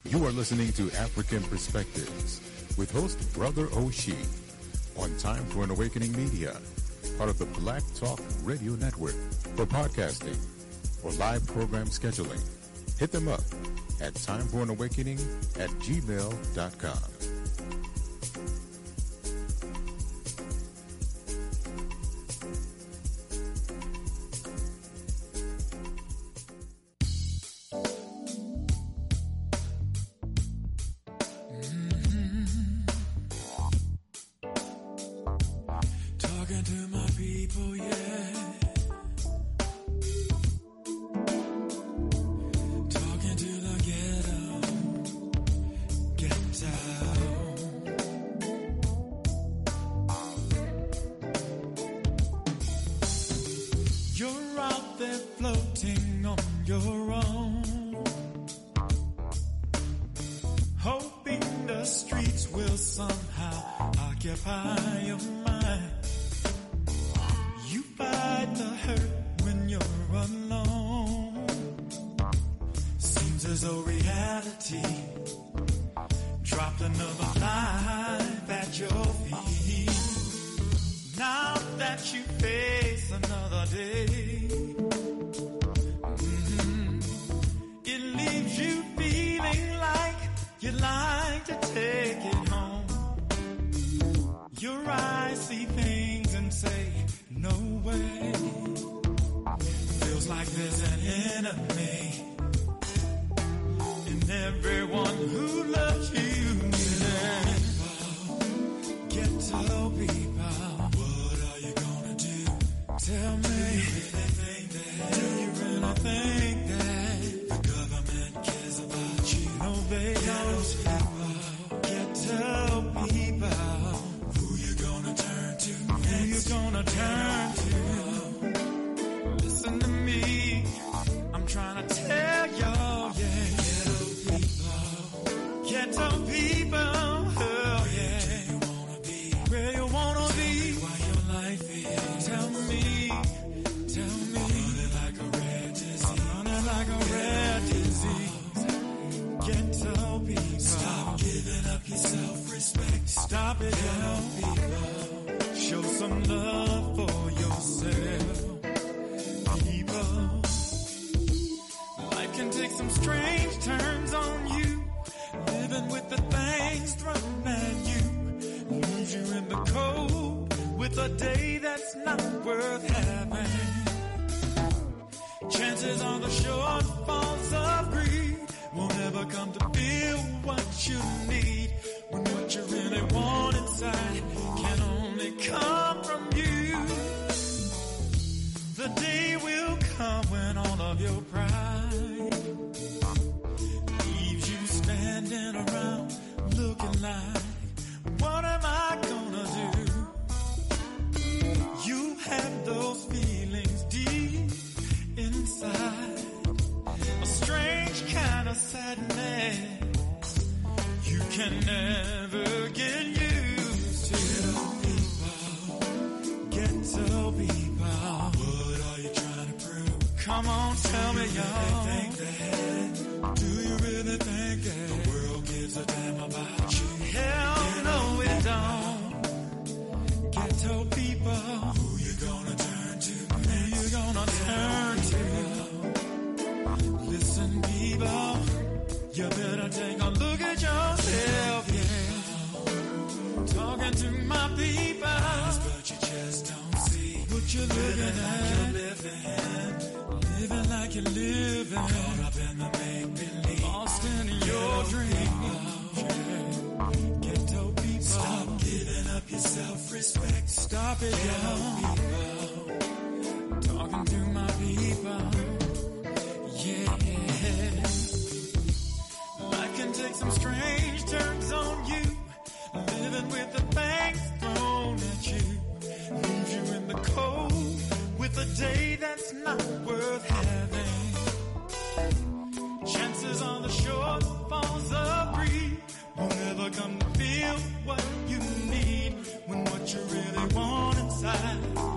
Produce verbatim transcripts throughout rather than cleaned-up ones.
You are listening to African Perspectives with host Brother Oshie on Time for an Awakening Media, part of the Black Talk Radio Network. For podcasting or live program scheduling, hit them up at timeforanawakening at gmail dot com. Come to feel what you need when what you really want inside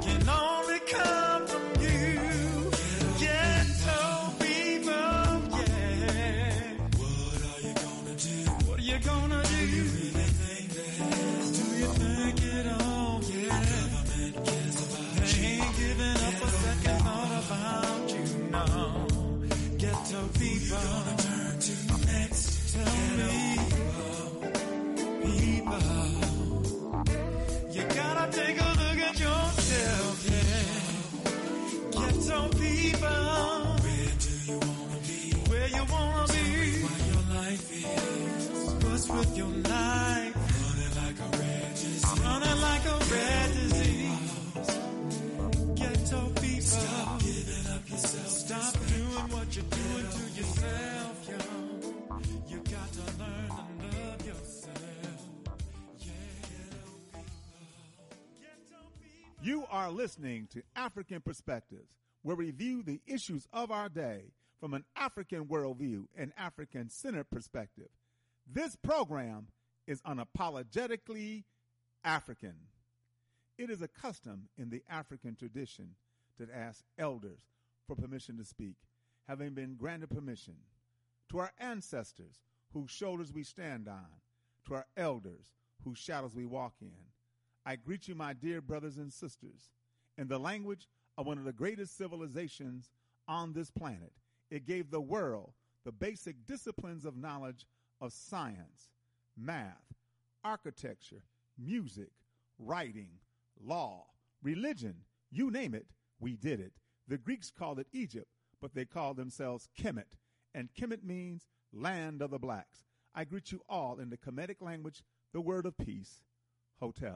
with your knife, running like a red disease, running like a red disease. Ghetto people, stop giving up yourself. Stop doing what you're doing to yourself, yo. You got to learn to love yourself. Yeah, ghetto people. Ghetto people. You are listening to African Perspectives, where we view the issues of our day from an African worldview and African-centered perspective. This program is unapologetically African. It is a custom in the African tradition to ask elders for permission to speak, having been granted permission. To our ancestors, whose shoulders we stand on, to our elders, whose shadows we walk in, I greet you, my dear brothers and sisters, in the language of one of the greatest civilizations on this planet. It gave the world the basic disciplines of knowledge of science, math, architecture, music, writing, law, religion, you name it, we did it. The Greeks called it Egypt, but they called themselves Kemet, and Kemet means land of the blacks. I greet you all in the Kemetic language, the word of peace, Hotep.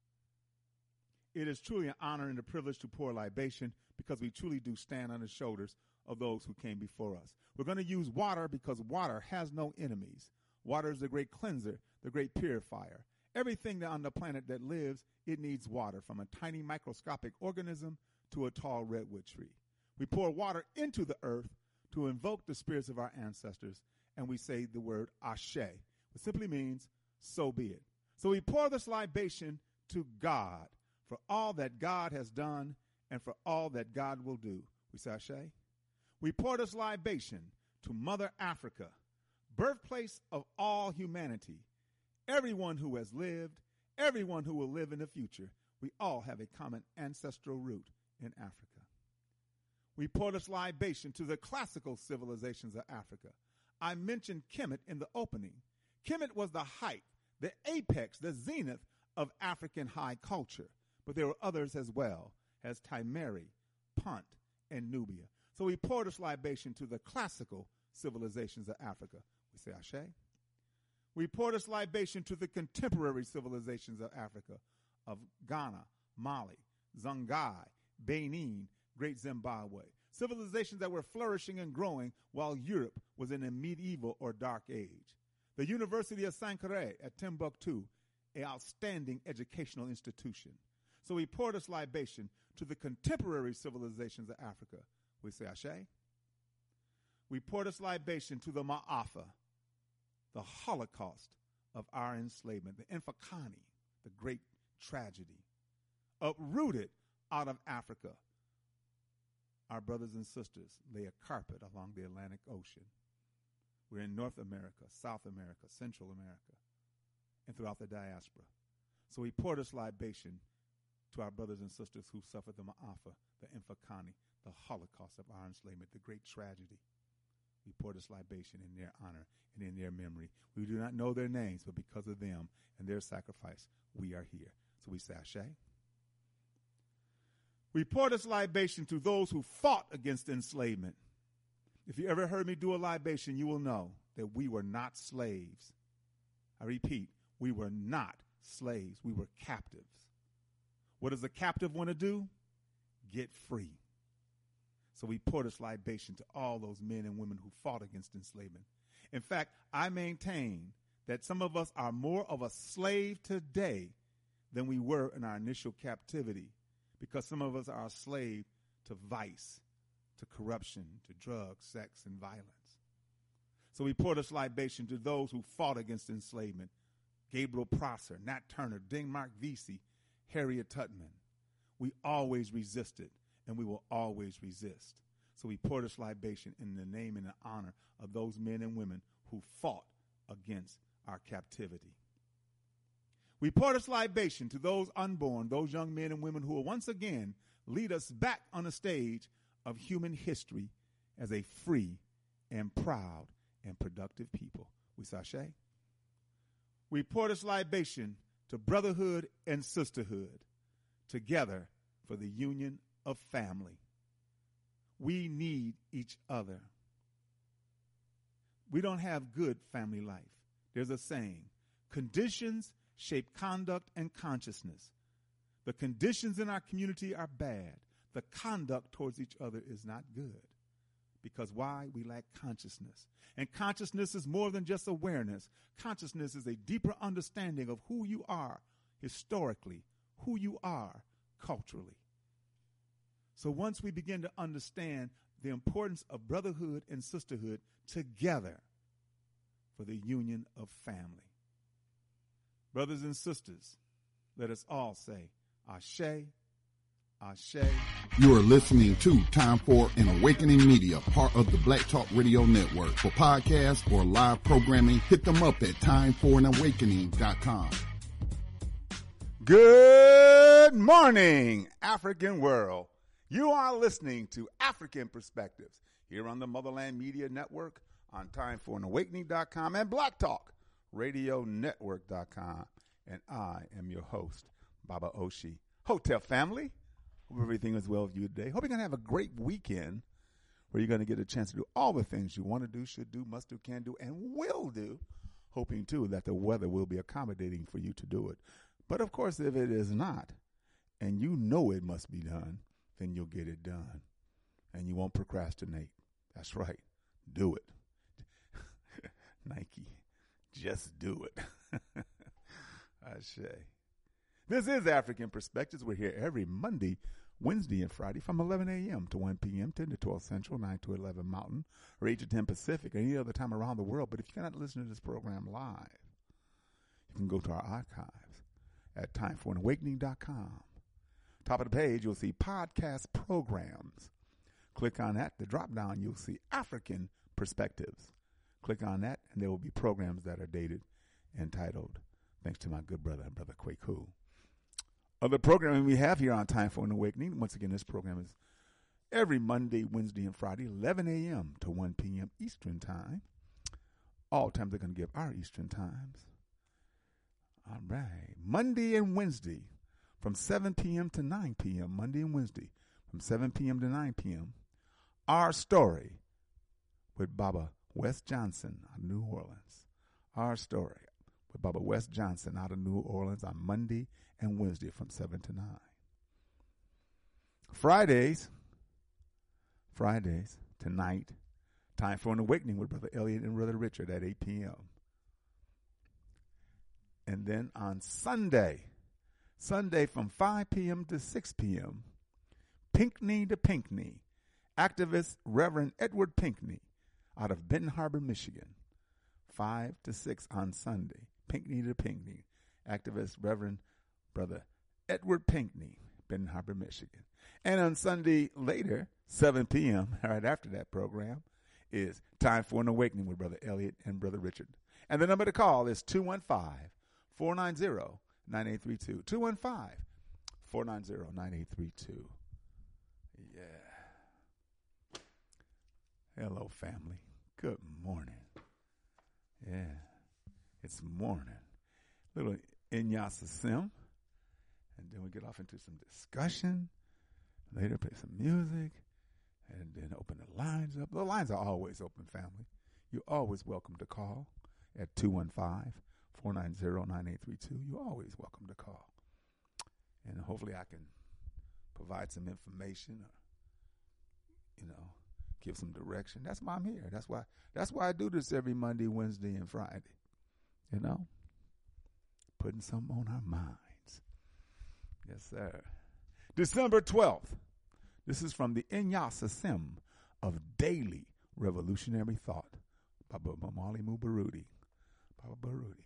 It is truly an honor and a privilege to pour libation because we truly do stand on the shoulders of those who came before us. We're going to use water because water has no enemies. Water is the great cleanser, the great purifier. Everything that on the planet that lives, it needs water, from a tiny microscopic organism to a tall redwood tree. We pour water into the earth to invoke the spirits of our ancestors, and we say the word Ashe, which simply means, so be it. So we pour this libation to God for all that God has done and for all that God will do. We say Ashe. We pour this libation to Mother Africa, birthplace of all humanity, everyone who has lived, everyone who will live in the future. We all have a common ancestral root in Africa. We pour this libation to the classical civilizations of Africa. I mentioned Kemet in the opening. Kemet was the height, the apex, the zenith of African high culture. But there were others as well, as Timeri, Punt, and Nubia. So we pour this libation to the classical civilizations of Africa. We say Ashe. We pour this libation to the contemporary civilizations of Africa, of Ghana, Mali, Songhai, Benin, Great Zimbabwe. Civilizations that were flourishing and growing while Europe was in a medieval or dark age. The University of Sankore at Timbuktu, an outstanding educational institution. So we pour this libation to the contemporary civilizations of Africa. We say Ashe. We pour this libation to the Ma'afa, the Holocaust of our enslavement, the Infakani, the great tragedy, uprooted out of Africa. Our brothers and sisters lay a carpet along the Atlantic Ocean. We're in North America, South America, Central America, and throughout the diaspora. So we pour this libation to our brothers and sisters who suffered the Ma'afa, the Infakani, the Holocaust of our enslavement, the great tragedy. We pour this libation in their honor and in their memory. We do not know their names, but because of them and their sacrifice, we are here. So we say Ashe. We pour this libation to those who fought against enslavement. If you ever heard me do a libation, you will know that we were not slaves. I repeat, we were not slaves. We were captives. What does a captive want to do? Get free. So we pour this libation to all those men and women who fought against enslavement. In fact, I maintain that some of us are more of a slave today than we were in our initial captivity, because some of us are a slave to vice, to corruption, to drugs, sex, and violence. So we pour this libation to those who fought against enslavement. Gabriel Prosser, Nat Turner, Denmark Vesey, Harriet Tubman. We always resisted, and we will always resist. So we pour this libation in the name and the honor of those men and women who fought against our captivity. We pour this libation to those unborn, those young men and women who will once again lead us back on the stage of human history as a free and proud and productive people. We say Ashe. We pour this libation to brotherhood and sisterhood, together for the union of family. We need each other. We don't have good family life. There's a saying, conditions shape conduct and consciousness. The conditions in our community are bad. The conduct towards each other is not good. Because why? We lack consciousness. And consciousness is more than just awareness. Consciousness is a deeper understanding of who you are historically, who you are culturally. So once we begin to understand the importance of brotherhood and sisterhood together for the union of family. Brothers and sisters, let us all say, Ashe, Ashe. You are listening to Time for an Awakening Media, part of the Black Talk Radio Network. For podcasts or live programming, hit them up at time for an awakening dot com. Good morning, African world. You are listening to African Perspectives here on the Motherland Media Network, on time for an awakening dot com and Black Talk Radio Network dot com. And I am your host, Baba Oshi. Hotel family, hope everything is well with you today. Hope you're going to have a great weekend where you're going to get a chance to do all the things you want to do, should do, must do, can do, and will do. Hoping, too, that the weather will be accommodating for you to do it. But, of course, if it is not, and you know it must be done, then you'll get it done. And you won't procrastinate. That's right. Do it. Nike, just do it. I say. This is African Perspectives. We're here every Monday, Wednesday, and Friday from eleven a.m. to one p.m., ten to twelve Central, nine to eleven Mountain, or eight to ten Pacific, or any other time around the world. But if you cannot listen to this program live, you can go to our archives at time for an awakening dot com. Top of the page, you'll see podcast programs. Click on that. The drop down, you'll see African Perspectives. Click on that, and there will be programs that are dated and titled, thanks to my good brother, Brother Kwaku. Other programming we have here on Time for an Awakening. Once again, this program is every Monday, Wednesday, and Friday, eleven a.m. to one p.m. Eastern Time. All times they're going to give our Eastern Times. All right. Monday and Wednesday from seven p.m. to nine p.m. Monday and Wednesday from seven p.m. to nine p.m. Our Story with Baba West Johnson out of New Orleans. Our Story with Baba West Johnson out of New Orleans on Monday and Wednesday from seven to nine. Fridays, Fridays, tonight, Time for an Awakening with Brother Elliot and Brother Richard at eight p.m. And then on Sunday, Sunday from five p.m. to six p.m., Pinckney to Pinckney, activist Reverend Edward Pinckney out of Benton Harbor, Michigan, five to six on Sunday, Pinckney to Pinckney, activist Reverend Brother Edward Pinckney, Benton Harbor, Michigan. And on Sunday later, seven p.m., right after that program, is Time for an Awakening with Brother Elliot and Brother Richard. And the number to call is two one five, four nine zero, nine eight three two. two one five, four nine zero, nine eight three two. Yeah. Hello, family. Good morning. Yeah. It's morning. Little Inyasa Sim. And then we get off into some discussion. Later, play some music. And then open the lines up. The lines are always open, family. You're always welcome to call at two one five, four nine zero, nine eight three two. You're always welcome to call. And hopefully I can provide some information or, you know, give some direction. That's why I'm here. That's why that's why I do this every Monday, Wednesday, and Friday. You know? Putting something on our minds. Yes, sir. December twelfth. This is from the Inyasa Sim of Daily Revolutionary Thought by Mamali Mubarudi. Baba Barudi.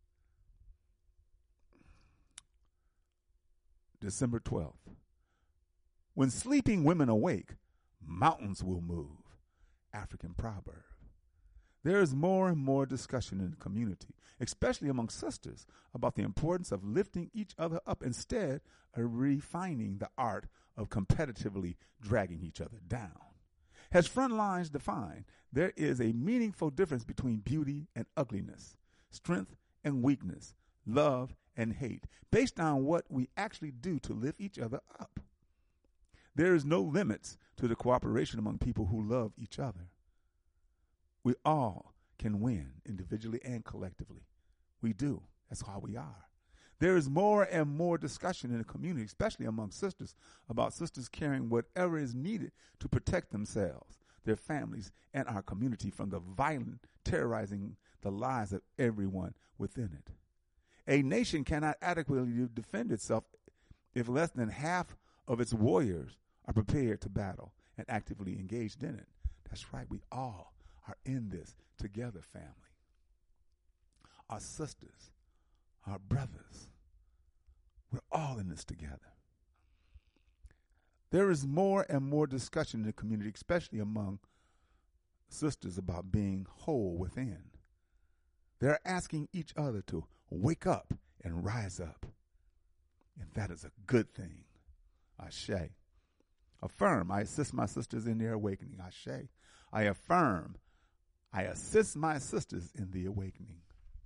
December twelfth. When sleeping women awake, mountains will move. African proverb. There is more and more discussion in the community, especially among sisters, about the importance of lifting each other up instead of refining the art of competitively dragging each other down. As front lines define, there is a meaningful difference between beauty and ugliness, strength and weakness, love and hate, based on what we actually do to lift each other up. There is no limits to the cooperation among people who love each other. We all can win individually and collectively. We do. That's how we are. There is more and more discussion in the community, especially among sisters, about sisters carrying whatever is needed to protect themselves, their families, and our community from the violent terrorizing the lives of everyone within it. A nation cannot adequately defend itself if less than half of its warriors are prepared to battle and actively engaged in it. That's right. We all are in this together, family. Our sisters, our brothers, we're all in this together. There is more and more discussion in the community, especially among sisters, about being whole within. They're asking each other to wake up and rise up. And that is a good thing. Ashe. Affirm, I assist my sisters in their awakening. Ashe. I affirm, I assist my sisters in the awakening.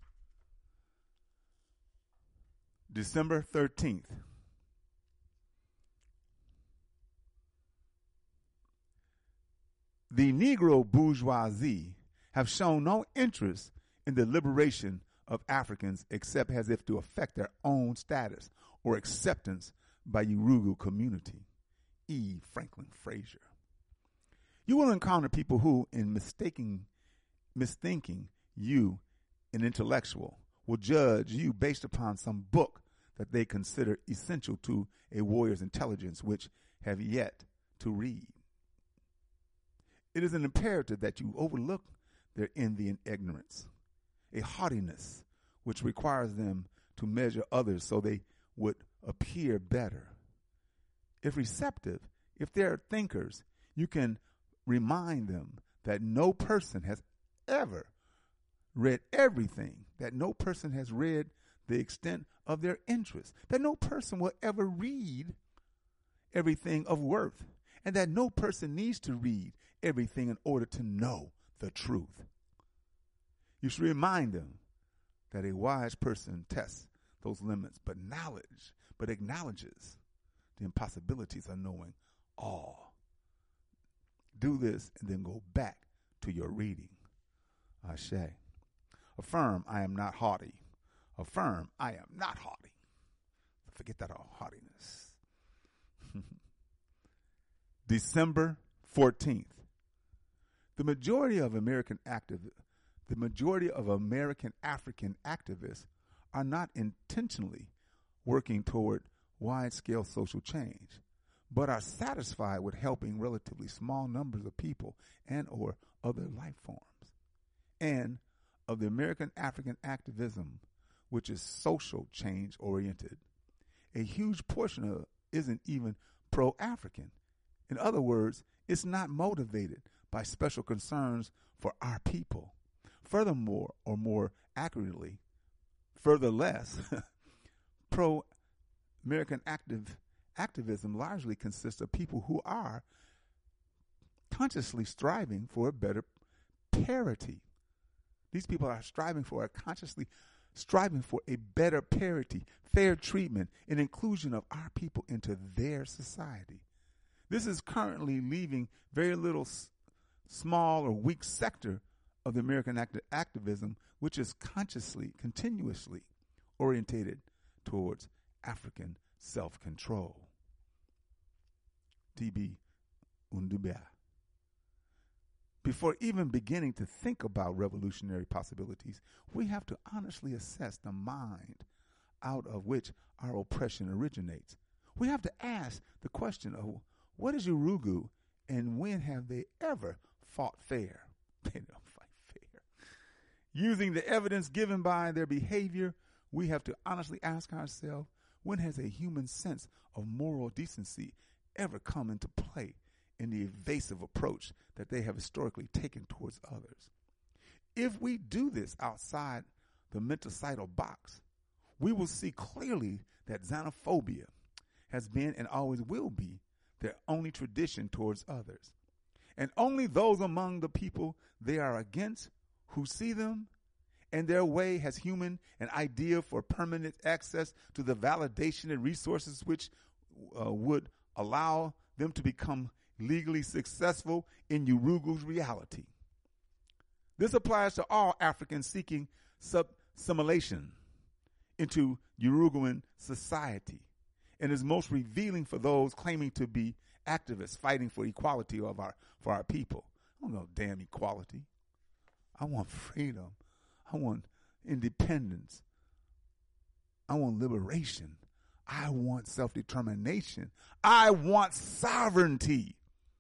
December thirteenth. The Negro bourgeoisie have shown no interest in the liberation of Africans except as if to affect their own status or acceptance by Yurugu community. E. Franklin Frazier. You will encounter people who, in mistaking, misthinking you an intellectual, will judge you based upon some book that they consider essential to a warrior's intelligence, which have yet to read. It is an imperative that you overlook their envy and ignorance, a haughtiness which requires them to measure others so they would appear better. If receptive, if they're thinkers, you can remind them that no person has ever read everything, that no person has read the extent of their interest, that no person will ever read everything of worth, and that no person needs to read everything in order to know the truth. You should remind them that a wise person tests those limits, but knowledge, but acknowledges the impossibilities of knowing all. Do this and then go back to your reading. Ashe. Affirm, I am not haughty. Affirm, I am not haughty. Forget that all haughtiness. December fourteenth. The majority of American activ- the majority of American African activists are not intentionally working toward wide-scale social change, but are satisfied with helping relatively small numbers of people and or other life forms. And of the American African activism, which is social change oriented, a huge portion of it isn't even pro-African. In other words, it's not motivated by special concerns for our people. Furthermore, or more accurately, further less, pro-American active activism largely consists of people who are consciously striving for a better parity. These people are striving for a consciously striving for a better parity, fair treatment, and inclusion of our people into their society. This is currently leaving very little s- small or weak sector of the American act- activism, which is consciously, continuously orientated towards African self-control. D B Undubia. Before even beginning to think about revolutionary possibilities, we have to honestly assess the mind out of which our oppression originates. We have to ask the question of what is Yurugu and when have they ever fought fair? They don't fight fair. Using the evidence given by their behavior, we have to honestly ask ourselves, when has a human sense of moral decency ever come into play in the evasive approach that they have historically taken towards others? If we do this outside the mentacidal box, we will see clearly that xenophobia has been and always will be their only tradition towards others. And only those among the people they are against who see them and their way as human and ideal for permanent access to the validation and resources which uh, would allow them to become legally successful in Yurugu's reality. This applies to all Africans seeking sub-assimilation into Uruguayan society and is most revealing for those claiming to be activists fighting for equality of our for our people. I don't know damn equality. I want freedom. I want independence. I want liberation. I want self-determination. I want sovereignty.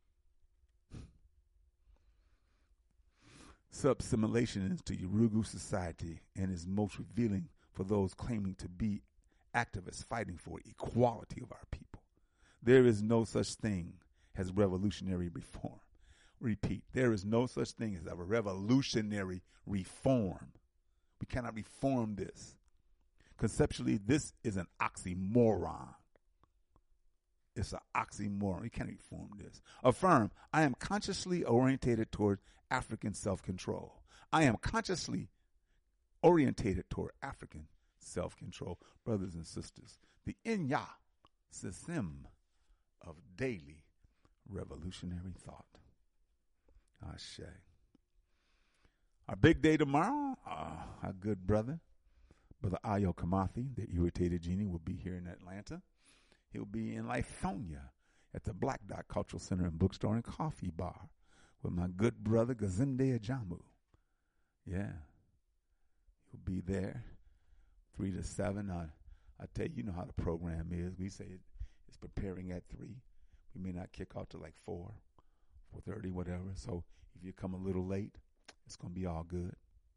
Sub-assimilation into Uruguay society and is most revealing for those claiming to be activists fighting for equality of our people. There is no such thing as revolutionary reform. Repeat, there is no such thing as a revolutionary reform. We cannot reform this. Conceptually, this is an oxymoron. It's an oxymoron. We can't reform this. Affirm, I am consciously orientated toward African self-control. I am consciously orientated toward African self-control. Brothers and sisters, the Inya system of daily revolutionary thought. Ashe. Our big day tomorrow, uh, our good brother, Brother Ayo Kamathi, the irritated genie, will be here in Atlanta. He'll be in Lithonia at the Black Dot Cultural Center and Bookstore and Coffee Bar with my good brother Gazinde Ajamu. Yeah. He'll be there three to seven. I, I tell you, you know how the program is. We say it, it's preparing at three. We may not kick off till like four, four thirty, whatever. So if you come a little late, it's going to be all good.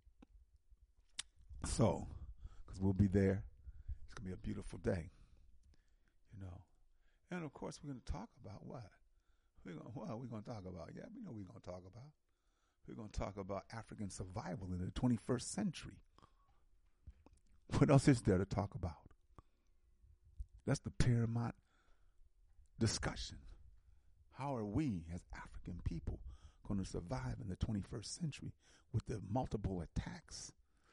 So, because we'll be there. It's going to be a beautiful day. You know. And, of course, we're going to talk about what? We're going, what are we going to talk about? Yeah, we know what we're going to talk about. We're going to talk about African survival in the twenty-first century. What else is there to talk about? That's the paramount discussion. How are we as African people going to survive in the twenty-first century with the multiple attacks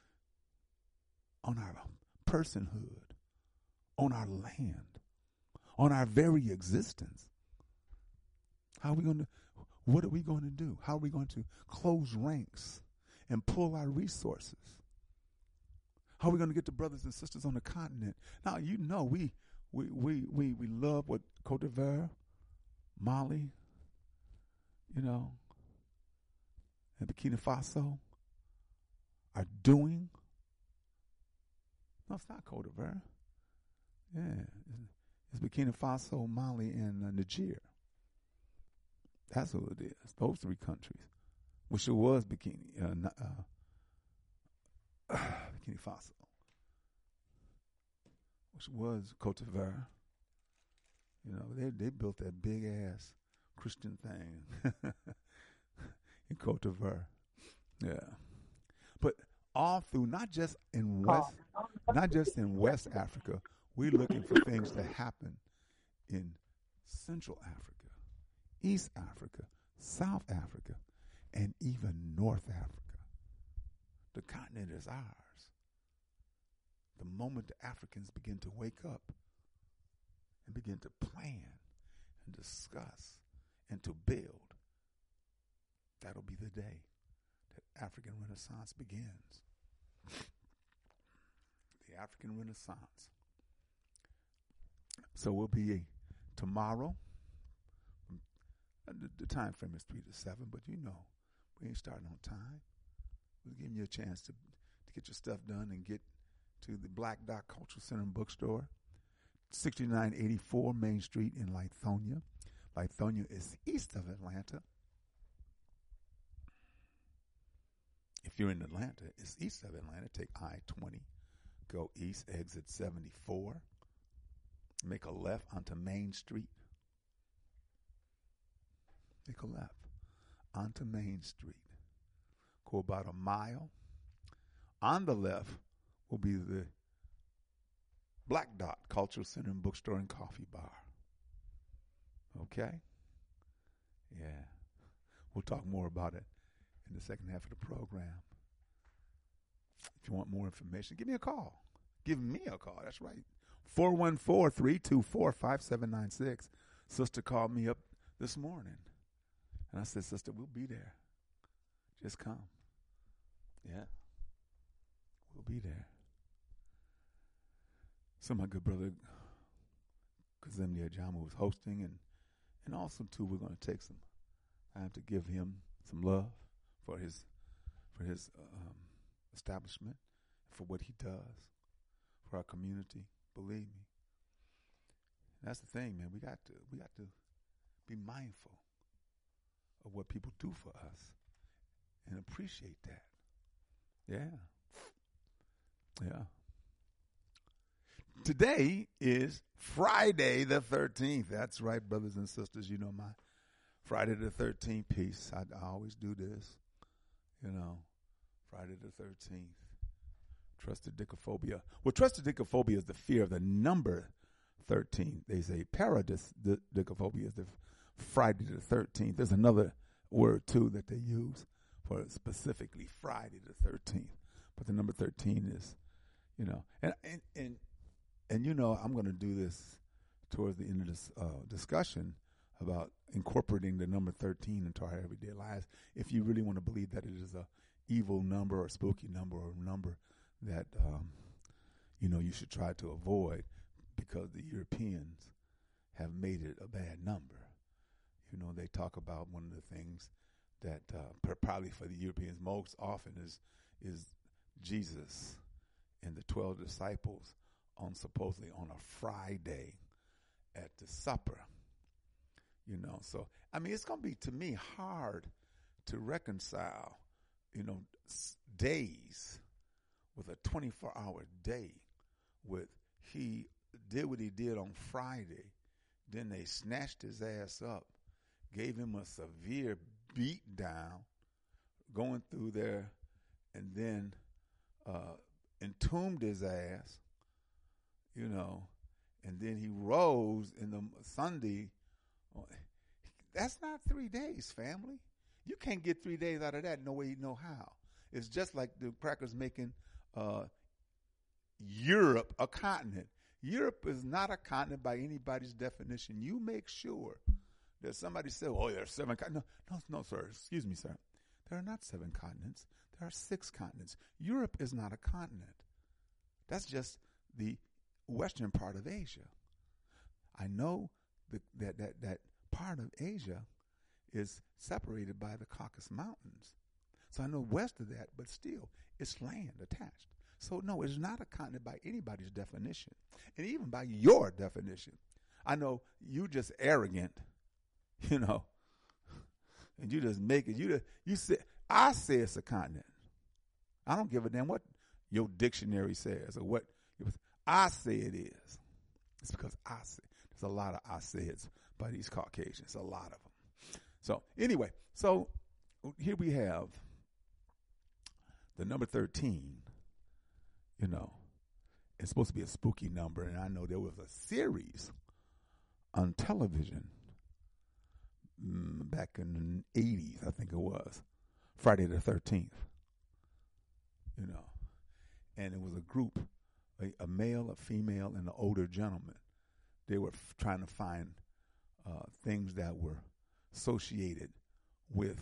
on our personhood, on our land, on our very existence? How are we going to, what are we going to do? How are we going to close ranks and pull our resources? How are we going to get the brothers and sisters on the continent? Now, you know, we we we we, we love what Cote d'Ivoire, Mali, you know, and Burkina Faso are doing. No, it's not Cote d'Ivoire. Yeah, it's Burkina Faso, Mali, and uh, Niger. That's who it is. Those three countries, which it was Burkina, uh, uh, Burkina Faso, which was Cote d'Ivoire. You know, they they built that big ass Christian thing in Cote d'Ivoire. Yeah, but all through, not just in West, not just in West Africa, we're looking for things to happen in Central Africa, East Africa, South Africa, and even North Africa. The continent is ours. The moment the Africans begin to wake up and begin to plan and discuss and to build, that'll be the day that African Renaissance begins. The African Renaissance. So we'll be tomorrow. The, the time frame is three to seven, but you know, we ain't starting on time. We're giving you a chance to to get your stuff done and get to the Black Dot Cultural Center and Bookstore, sixty-nine eighty-four Main Street in Lithonia. Lithonia is east of Atlanta. If you're in Atlanta, it's east of Atlanta. Take I twenty, go east, exit seventy-four, make a left onto Main Street. Make a left onto Main Street. Go about a mile. On the left will be the Black Dot Cultural Center and Bookstore and Coffee Bar. Okay? Yeah. We'll talk more about it in the second half of the program. If you want more information, give me a call. Give me a call. That's right. four one four, three two four, five seven nine six. Sister called me up this morning. And I said, sister, we'll be there. Just come. Yeah. We'll be there. So my good brother Kazim Niajamu was hosting, and, and also, too, we're going to take some time to give him some love for his for his um, establishment, for what he does for our community. Believe me. That's the thing, man. We got to we got to be mindful of what people do for us and appreciate that. Yeah. Yeah. Today is Friday the thirteenth. That's right, brothers and sisters. You know my Friday the thirteenth piece. I, I always do this. You know, Friday the thirteenth. Trustodicophobia. Well, trustodicophobia is the fear of the number thirteen. They say paradicophobia is the Friday the thirteenth. There's another word, too, that they use for specifically Friday the thirteenth. But the number thirteen is, you know, and, and, and, and you know, I'm going to do this towards the end of this uh, discussion about incorporating the number thirteen into our everyday lives. If you really want to believe that it is a evil number or spooky number or a number that, um, you know, you should try to avoid, because the Europeans have made it a bad number. You know, they talk about one of the things that uh, probably for the Europeans most often is is Jesus and the twelve disciples on supposedly on a Friday at the supper. You know, so, I mean, it's going to be, to me, hard to reconcile, you know, s- days with a twenty-four hour day with he did what he did on Friday. Then they snatched his ass up, gave him a severe beat down, going through there, and then uh, entombed his ass, you know, and then he rose in the Sunday. That's not three days, family. You can't get three days out of that no way, no how. It's just like the crackers making uh, Europe a continent. Europe is not a continent by anybody's definition. You make sure that somebody said, oh, there are seven continents. No, no, no, sir. Excuse me, sir. There are not seven continents. There are six continents. Europe is not a continent. That's just the western part of Asia. I know the, that, that, that part of Asia is separated by the Caucasus Mountains. So I know west of that, but still, it's land attached. So, no, it's not a continent by anybody's definition, and even by your definition. I know you just arrogant, you know, and you just make it. You just, you say, I say it's a continent. I don't give a damn what your dictionary says or what I say it is. It's because I say. There's a lot of I says by these Caucasians, a lot of them. So, anyway, so here we have the number thirteen. You know, it's supposed to be a spooky number, and I know there was a series on television mm, back in the eighties, I think it was, Friday the thirteenth, you know, and it was a group, a, a male, a female, and an older gentleman. They were f- trying to find uh, things that were associated with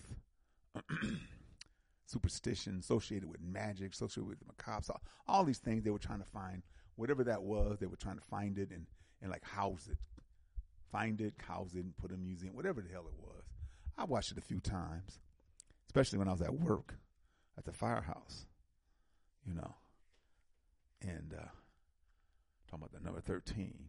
superstition, associated with magic, associated with the macabre, all, all these things. They were trying to find whatever that was. They were trying to find it and, and like house it, find it, house it, and put it in a museum, whatever the hell it was. I watched it a few times, especially when I was at work at the firehouse, you know, and uh, talking about the number thirteen,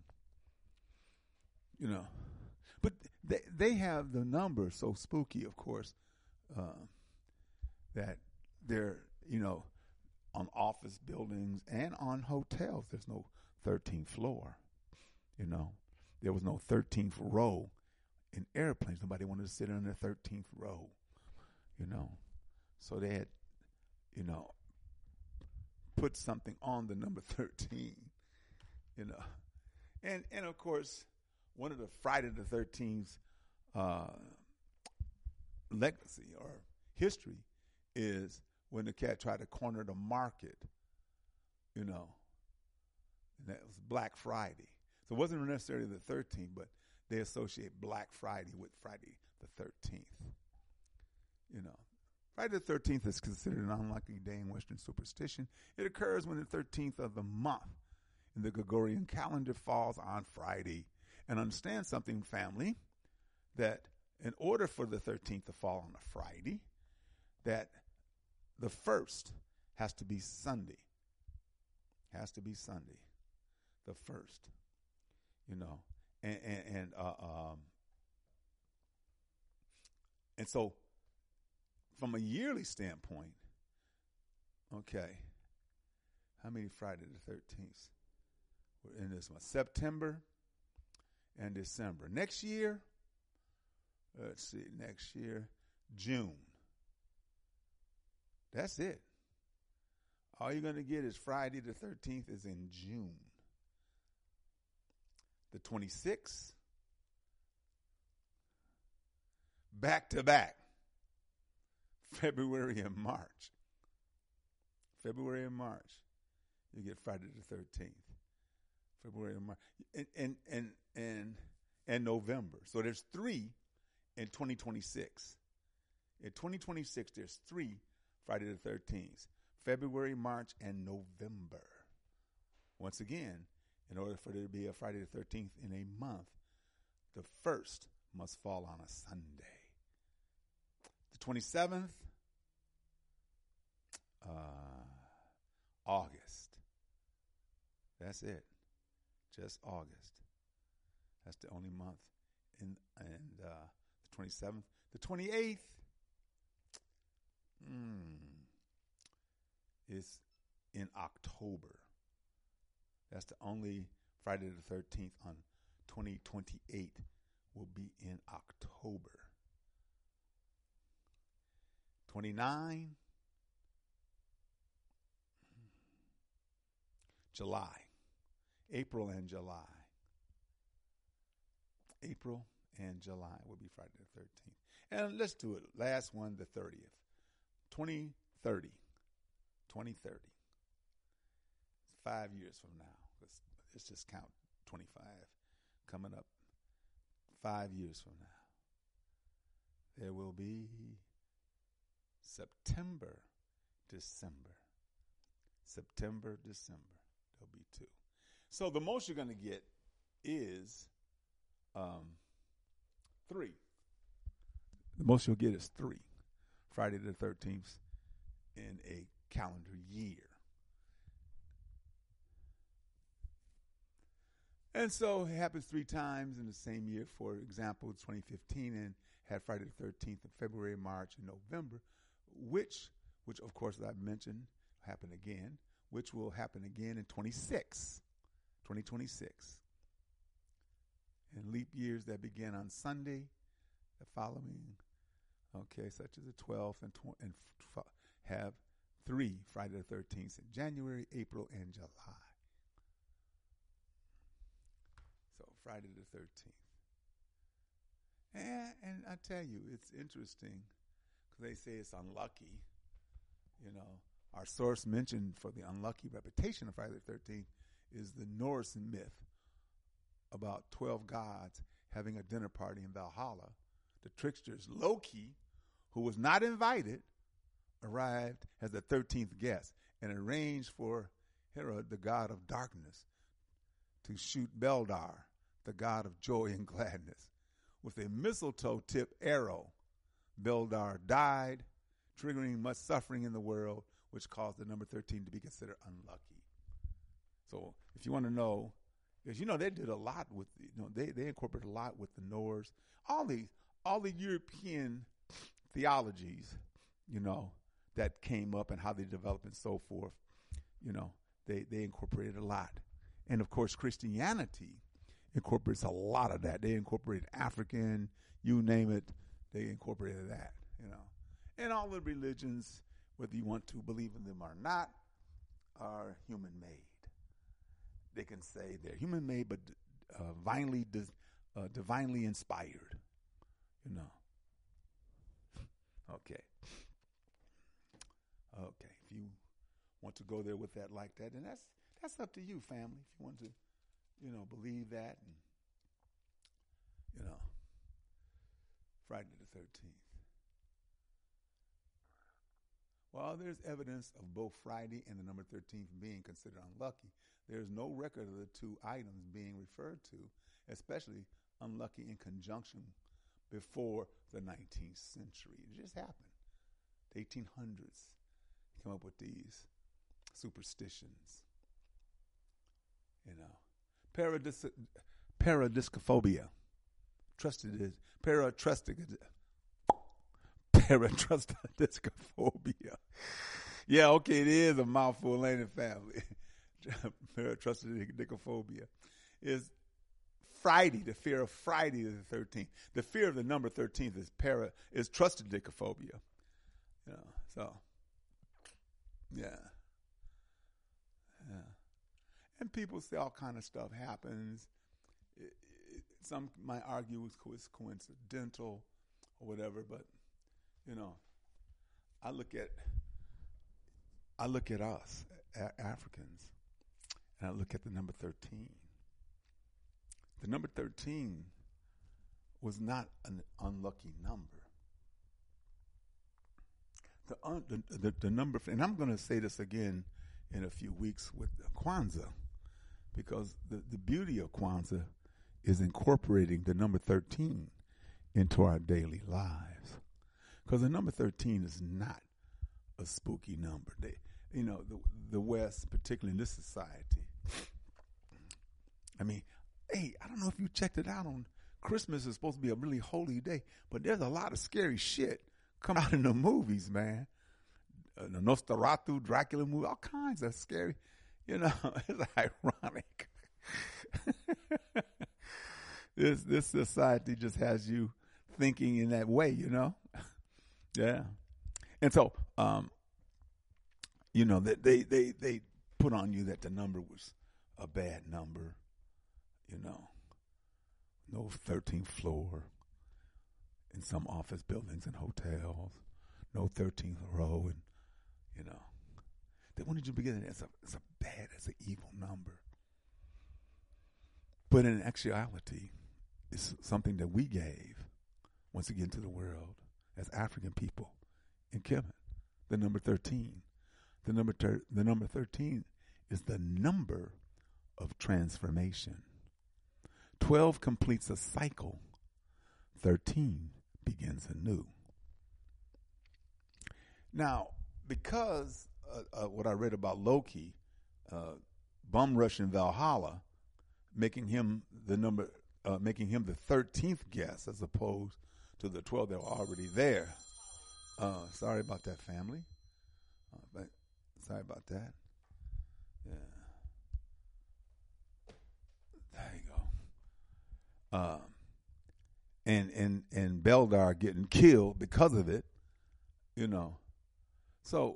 you know. But they they have the number so spooky, of course, uh, that they're, you know, on office buildings and on hotels. There's no thirteenth floor, you know. There was no thirteenth row in airplanes. Nobody wanted to sit in the thirteenth row, you know. So they had, you know, put something on the number thirteen, you know. And, and of course, one of the Friday the thirteenth uh, legacy or history is when the cat tried to corner the market, you know, and that was Black Friday. So it wasn't necessarily the thirteenth, but they associate Black Friday with Friday the thirteenth, you know. Friday the thirteenth is considered an unlucky day in Western superstition. It occurs when the thirteenth of the month in the Gregorian calendar falls on Friday. And understand something, family, that in order for the thirteenth to fall on a Friday, that the first has to be Sunday. Has to be Sunday, the first, you know. And, and, and, uh, um, and so from a yearly standpoint, okay, how many Friday the thirteenth were in this one? September and December. Next year, let's see, next year, June. That's it. All you're going to get is Friday the thirteenth is in June. The twenty-sixth, back to back, February and March. February and March, you get Friday the thirteenth. February and March, and and and and, and November. So there's three in twenty twenty-six. In twenty twenty-six, there's three Friday the thirteenth. February, March, and November. Once again, in order for there to be a Friday the thirteenth in a month, the first must fall on a Sunday. The twenty-seventh, uh, August. That's it. Just August. That's the only month. In, and uh, the twenty-seventh. The twenty-eighth, hmm. is in October. That's the only Friday the thirteenth on twenty twenty-eight will be in October. twenty-nine, July. April and July. April and July will be Friday the thirteenth. And let's do it. Last one, the thirtieth. twenty thirty. twenty thirty. It's five years from now. Let's, let's just count twenty-five coming up five years from now. There will be September, December. September, December. There'll be two. So the most you're going to get is um, three. The most you'll get is three. Friday the thirteenth in a calendar year. And so it happens three times in the same year. For example, twenty fifteen and had Friday the thirteenth in February, March, and November, which, which of course I mentioned, happen again, which will happen again in twenty-six, twenty twenty-six. And leap years that begin on Sunday, the following, okay, such as the twelfth and, tw- and f- have three Friday the thirteenth in January, April, and July. So Friday the thirteenth. And, and I tell you, it's interesting because they say it's unlucky. You know, our source mentioned for the unlucky reputation of Friday the thirteenth is the Norse myth about twelve gods having a dinner party in Valhalla. The tricksters Loki, who was not invited, arrived as the thirteenth guest and arranged for Hera, the god of darkness, to shoot Beldar, the god of joy and gladness, with a mistletoe-tipped arrow. Beldar died, triggering much suffering in the world, which caused the number thirteen to be considered unlucky. So if you want to know, because you know they did a lot with, you know, they they incorporated a lot with the Norse, all these all the European theologies, you know, that came up and how they developed and so forth. You know, they they incorporated a lot, and of course Christianity incorporates a lot of that. They incorporated African, you name it, they incorporated that. You know, and all the religions, whether you want to believe in them or not, are human made. They can say they're human made, but uh, divinely, uh, divinely inspired. You know. Okay. Okay. If you want to go there with that like that, then that's that's up to you, family. If you want to, you know, believe that, and you know, Friday the thirteenth. While there's evidence of both Friday and the number thirteen being considered unlucky, there is no record of the two items being referred to, especially unlucky in conjunction before the nineteenth century. It just happened. The eighteen hundreds came up with these superstitions. You know, paradis- paradiscophobia, trusted is paratrustic. Paratrustodiscophobia. Yeah, okay, it is a mouthful, ain't it, family? Paratrustodiscophobia is Friday, the fear of Friday the thirteenth. The fear of the number thirteen is para is trustodicophobia. You know, so yeah. Yeah. And people say all kind of stuff happens. It, it, some might argue it's coincidental or whatever, but you know, I look at I look at us, a- Africans, and I look at the number thirteen. The number thirteen was not an unlucky number. The, un, the, the, the number, and I'm going to say this again in a few weeks with Kwanzaa, because the, the beauty of Kwanzaa is incorporating the number thirteen into our daily lives. Because the number thirteen is not a spooky number. They, you know, the the West, particularly in this society. I mean, hey, I don't know if you checked it out on Christmas is supposed to be a really holy day, but there's a lot of scary shit come out in the movies, man. Uh, the Nosferatu, Dracula movie, all kinds of scary. You know, it's ironic. this this society just has you thinking in that way, you know. Yeah. And so, um, you know, they, they, they, they put on you that the number was a bad number, you know, no thirteenth floor in some office buildings and hotels, no thirteenth row, and, you know, they wanted you to begin, it's a, it's a bad, it's an evil number. But in actuality, it's something that we gave, once again, to the world. As African people in Kemet, the number thirteen. The number ter- the number thirteen is the number of transformation. twelve completes a cycle. thirteen begins anew. Now, because uh, uh, what I read about Loki, uh, bum rushing Valhalla, making him the number, uh, making him the thirteenth guest as opposed to the twelve that were already there. Uh, sorry about that, family. Uh, but sorry about that. Yeah. There you go. Um, and and and Beldar getting killed because of it, you know. So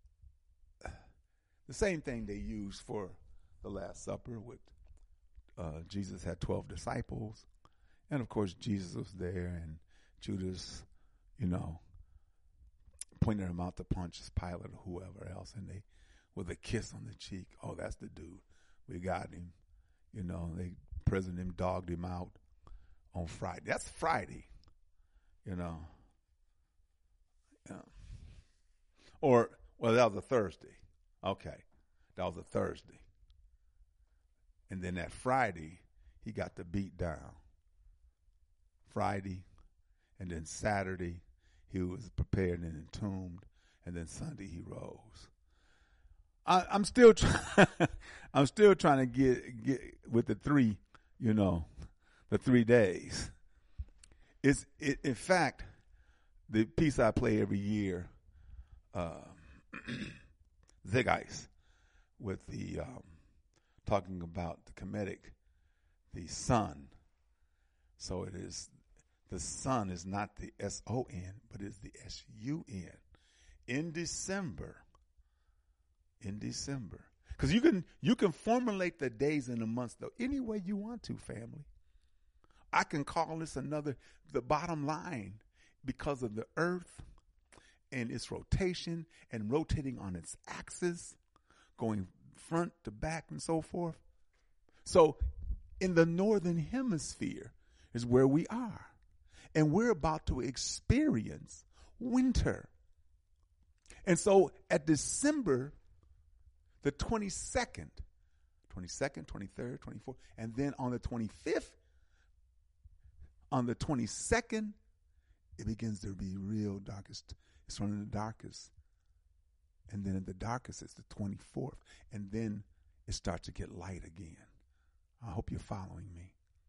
the same thing they used for the Last Supper with uh, Jesus had twelve disciples, and of course Jesus was there, and Judas, you know, pointed him out to Pontius Pilate or whoever else, and they, with a kiss on the cheek, oh, that's the dude. We got him. You know, they president him, dogged him out on Friday. That's Friday, you know. Yeah. Or, well, that was a Thursday. Okay, that was a Thursday. And then that Friday, he got the beat down. Friday. And then Saturday, he was prepared and entombed. And then Sunday, he rose. I, I'm still, try- I'm still trying to get get with the three, you know, the three days. It's it, in fact, the piece I play every year, uh, Zeitgeist, with the um, talking about the Kemetic, the sun. So it is. The sun is not the S O N, but it's the S U N. In December, in December, because you can you can formulate the days and the months though any way you want to, family. I can call this another. The bottom line, because of the Earth and its rotation and rotating on its axis, going front to back and so forth. So, in the northern hemisphere is where we are. And we're about to experience winter. And so at December the twenty-second, twenty-second, twenty-third, twenty-fourth, and then on the twenty-fifth, on the twenty-second, it begins to be real darkest. It's one of the darkest. And then at the darkest, it's the twenty-fourth. And then it starts to get light again. I hope you're following me.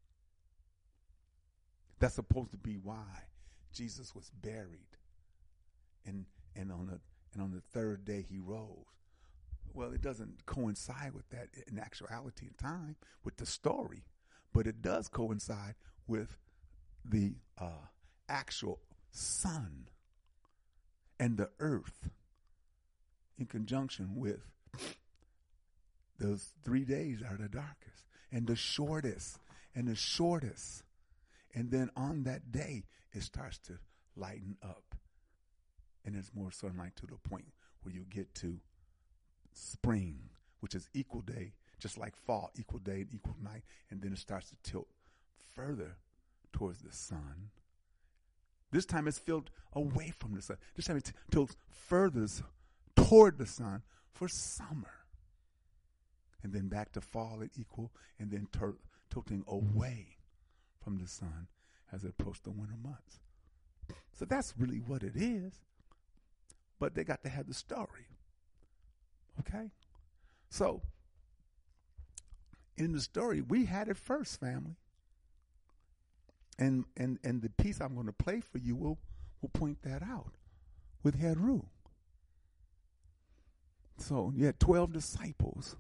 That's supposed to be why Jesus was buried. And and on the and on the third day he rose. Well, it doesn't coincide with that in actuality and time, with the story. But it does coincide with the uh, actual sun and the earth in conjunction with those three days are the darkest and the shortest and the shortest. And then on that day, it starts to lighten up. And there's more sunlight to the point where you get to spring, which is equal day, just like fall, equal day and equal night. And then it starts to tilt further towards the sun. This time it's filled away from the sun. This time it t- tilts further toward the sun for summer. And then back to fall at equal, and then ter- tilting away from the sun as it approached the winter months. So that's really what it is. But they got to have the story. Okay? So, in the story, we had it first, family. And and and the piece I'm going to play for you will, will point that out with Heru. So, you had twelve disciples.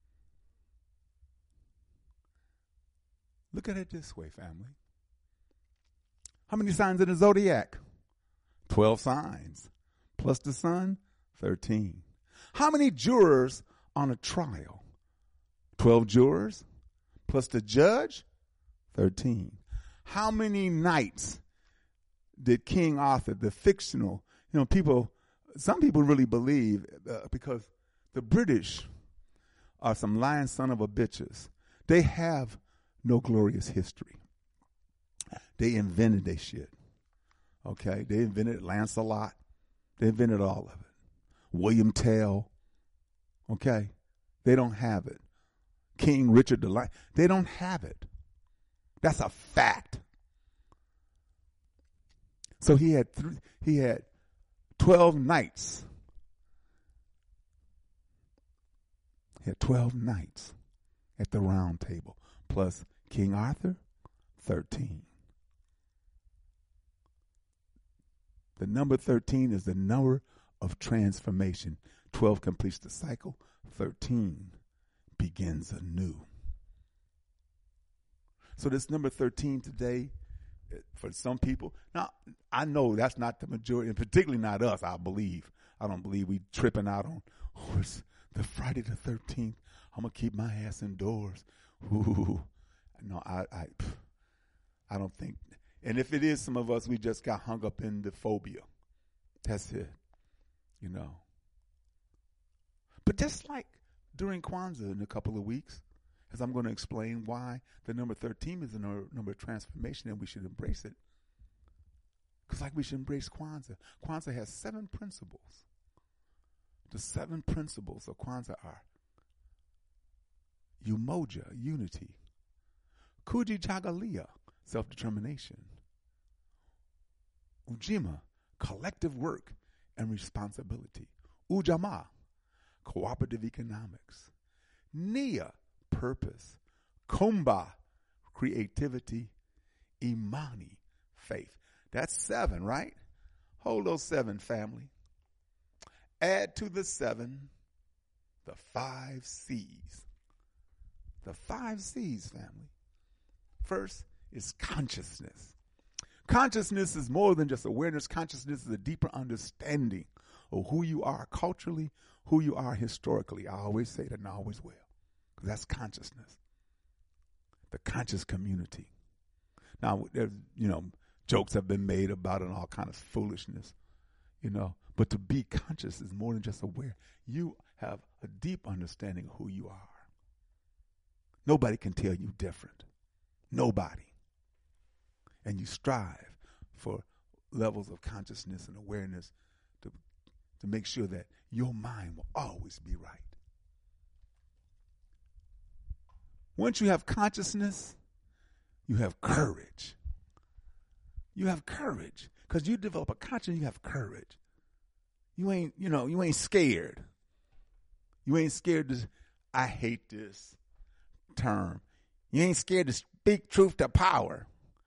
Look at it this way, family. How many signs in the zodiac? twelve signs. Plus the sun, thirteen. How many jurors on a trial? twelve jurors. Plus the judge, thirteen. How many nights did King Arthur, the fictional, you know, people, some people really believe, uh, because the British are some lying son of a bitches. They have no glorious history. They invented their shit. Okay? They invented Lancelot. They invented all of it. William Tell. Okay? They don't have it. King Richard the Lion. They don't have it. That's a fact. So he had three, he had twelve nights. He had twelve nights at the round table, plus King Arthur, thirteen. The number thirteen is the number of transformation. twelve completes the cycle. thirteen begins anew. So this number thirteen today, for some people, now I know that's not the majority, and particularly not us, I believe. I don't believe we tripping out on, oh, it's the Friday the thirteenth. I'm going to keep my ass indoors. Ooh. No, I, I, I don't think. And if it is some of us, we just got hung up in the phobia. That's it, you know. But just like during Kwanzaa in a couple of weeks, as I'm going to explain why the number thirteen is the number, number of transformation and we should embrace it. Because like we should embrace Kwanzaa. Kwanzaa has seven principles. The seven principles of Kwanzaa are Umoja, unity. Kujichagulia, self-determination. Ujima, collective work and responsibility. Ujamaa, cooperative economics. Nia, purpose. Kumba, creativity. Imani, faith. That's seven, right? Hold those seven, family. Add to the seven the five C's. The five C's, family. First is consciousness. Consciousness is more than just awareness. Consciousness is a deeper understanding of who you are culturally, who you are historically. I always say that and I always will, because that's consciousness. The conscious community. Now, there's, you know, jokes have been made about it and all kind of foolishness, you know. But to be conscious is more than just aware. You have a deep understanding of who you are. Nobody can tell you different. Nobody. And you strive for levels of consciousness and awareness to to make sure that your mind will always be right. Once you have consciousness, you have courage. You have courage because you develop a conscience. You have courage. You ain't, you know, you ain't scared. You ain't scared to. I hate this term. You ain't scared to speak truth to power.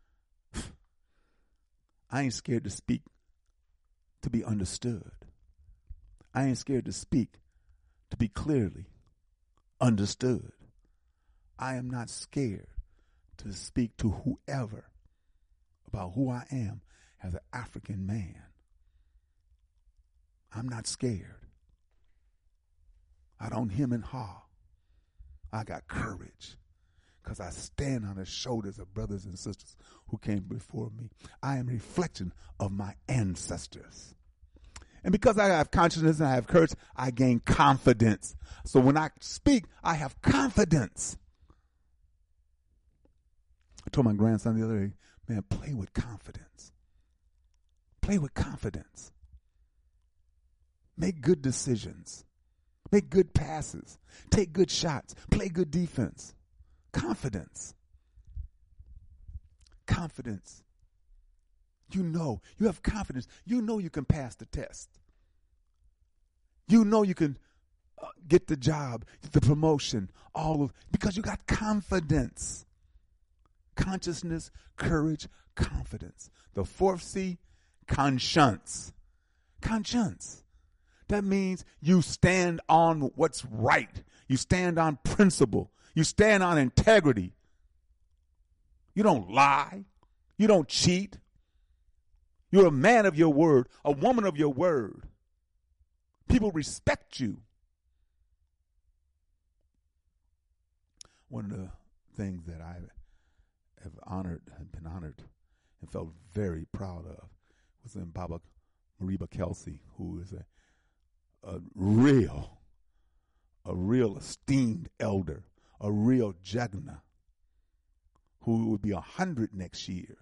I ain't scared to speak to be understood. I ain't scared to speak to be clearly understood. I am not scared to speak to whoever about who I am as an African man. I'm not scared. I don't hem and haw. I got courage because I stand on the shoulders of brothers and sisters who came before me. I am a reflection of my ancestors. And because I have consciousness and I have courage, I gain confidence. So when I speak, I have confidence. I told my grandson the other day, man, play with confidence. Play with confidence. Make good decisions. Make good passes. Take good shots. Play good defense. Confidence. Confidence. You know, you have confidence. You know you can pass the test. You know you can uh, get the job, the promotion, all of, because you got confidence. Consciousness, courage, confidence. The fourth C, conscience. Conscience. That means you stand on what's right. You stand on principle. You stand on integrity. You don't lie. You don't cheat. You're a man of your word, a woman of your word. People respect you. One of the things that I have honored, have been honored, and felt very proud of was in Baba Mariba Kelsey, who is a, a real, a real esteemed elder, a real jagna, who will be a hundred next year.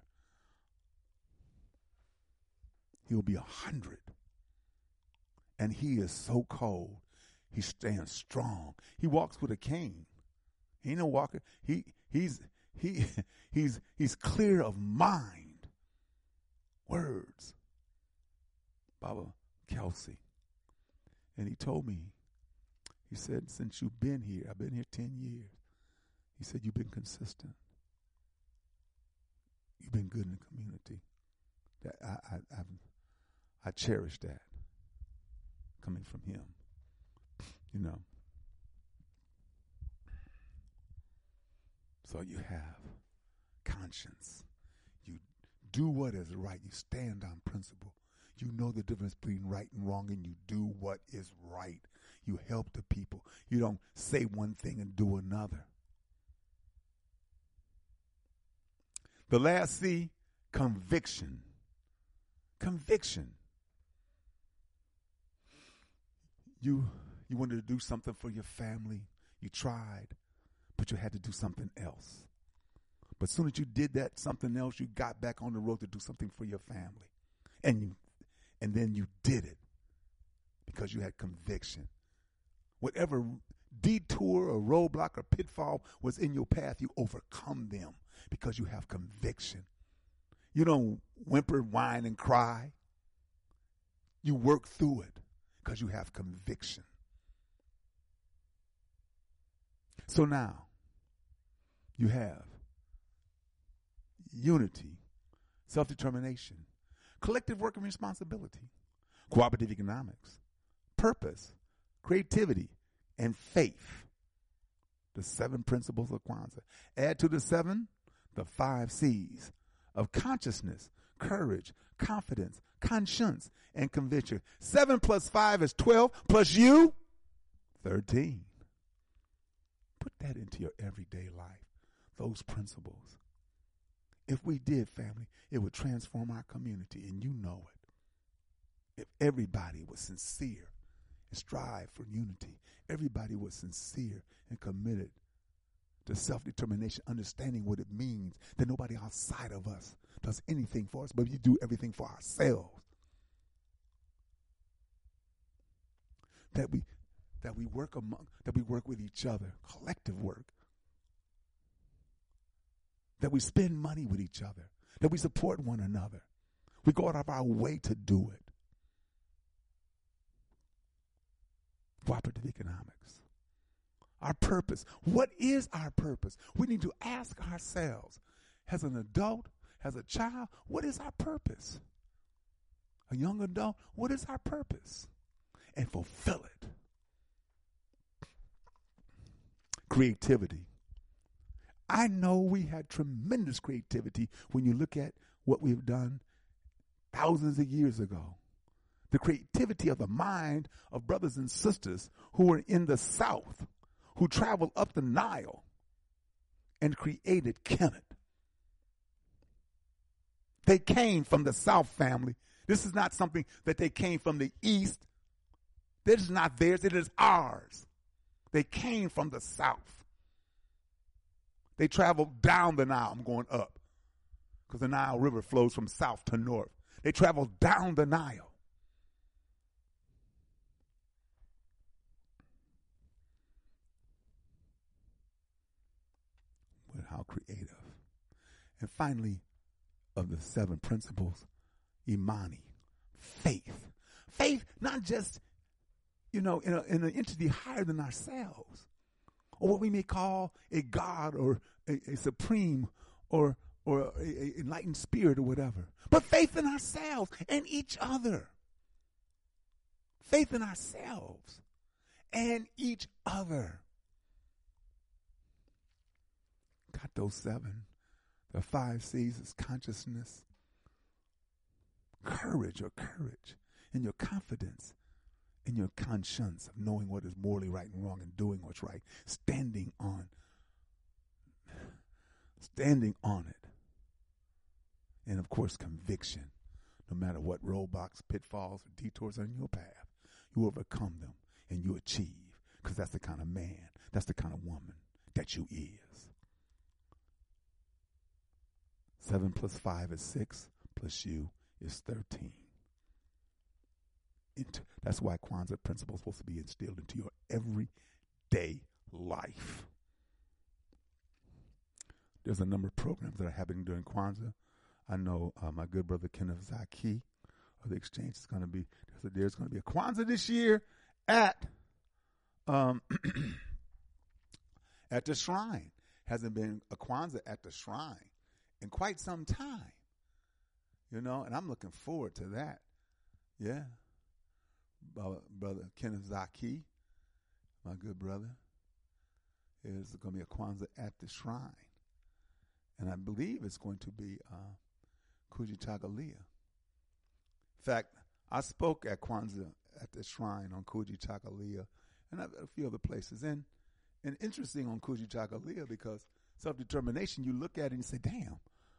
He'll be a hundred. And he is so cold. He stands strong. He walks with a cane. He ain't no walker. He he's he he's he's clear of mind. Words. Baba Kelsey. And he told me, he said, since you've been here, I've been here ten years. He said, you've been consistent. You've been good in the community. That I I I've, I cherish that coming from him, you know. So you have conscience. You do what is right. You stand on principle. You know the difference between right and wrong, and you do what is right. You help the people. You don't say one thing and do another. The last C, conviction. Conviction. You you wanted to do something for your family. You tried, but you had to do something else. But as soon as you did that something else, you got back on the road to do something for your family. And you and then you did it because you had conviction. Whatever detour or roadblock or pitfall was in your path, you overcome them because you have conviction. You don't whimper, whine, and cry. You work through it because you have conviction. So now, you have unity, self-determination, collective work and responsibility, cooperative economics, purpose, creativity, and faith. The seven principles of Kwanzaa. Add to the seven, the five C's of consciousness, courage, confidence, conscience, and conviction. Seven plus five is twelve, plus you, thirteen. Put that into your everyday life, those principles. If we did, family, it would transform our community, and you know it. If everybody was sincere and strive for unity, everybody was sincere and committed to self-determination, understanding what it means that nobody outside of us does anything for us, but we do everything for ourselves. that we that we work among, that we work with each other, collective work. That we spend money with each other, that we support one another. We go out of our way to do it. Cooperative economics. Our purpose. What is our purpose? We need to ask ourselves, as an adult, as a child, what is our purpose? A young adult, what is our purpose? And fulfill it. Creativity. I know we had tremendous creativity when you look at what we've done thousands of years ago. The creativity of the mind of brothers and sisters who were in the South, who traveled up the Nile and created Kemet. They came from the South family. This is not something that they came from the East. This is not theirs, it is ours. They came from the South. They traveled down the Nile. I'm going up because the Nile River flows from south to north. They traveled down the Nile. But how creative. And finally, of the seven principles, Imani, faith. Faith, not just, you know, in, a, in an entity higher than ourselves, or what we may call a God or a, a supreme or or a, a enlightened spirit or whatever. But faith in ourselves and each other. Faith in ourselves and each other. Got those seven. The five C's is consciousness, courage or courage, and your confidence in your conscience of knowing what is morally right and wrong and doing what's right, standing on, standing on it. And of course, conviction. No matter what roadblocks, pitfalls, or detours are in your path, you overcome them and you achieve, because that's the kind of man, that's the kind of woman that you is. Seven plus five is six, plus you is thirteen. Into, that's why Kwanzaa principles are supposed to be instilled into your everyday life. There's a number of programs that are happening during Kwanzaa. I know uh, my good brother Kenneth Zaki of the Exchange is going to be, there's, a, there's going to be a Kwanzaa this year at um, at the shrine. Hasn't been a Kwanzaa at the shrine in quite some time. You know, and I'm looking forward to that. Yeah. Brother, brother Kenneth Zaki, my good brother, is going to be a Kwanzaa at the shrine. And I believe it's going to be uh, Kujichagulia. In fact, I spoke at Kwanzaa at the shrine on Kujichagulia and a few other places. And, and interesting on Kujichagulia, because self-determination, you look at it and you say, damn,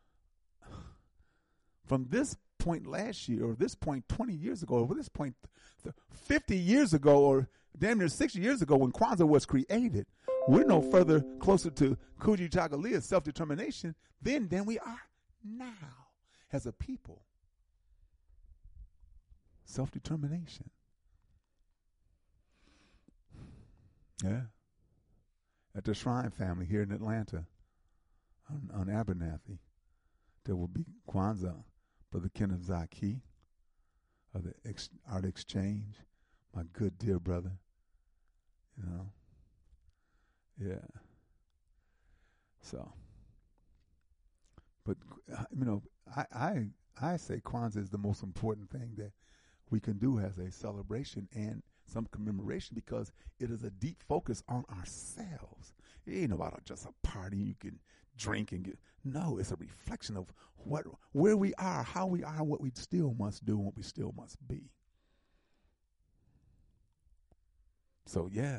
from this point last year, or this point twenty years ago, or this point fifty years ago, or damn near sixty years ago when Kwanzaa was created, we're no further closer to Kujichagulia's self-determination then than we are now as a people. Self-determination. Yeah. At the Shrine family here in Atlanta, on, on Abernathy, there will be Kwanzaa. Brother Kenneth Zaki of the Ex- Art Exchange, my good dear brother, you know, yeah. So, but you know, I I I say Kwanzaa is the most important thing that we can do as a celebration and some commemoration, because it is a deep focus on ourselves. It ain't about just a party you can drink and get. No, it's a reflection of what, where we are, how we are, what we still must do, and what we still must be. So yeah,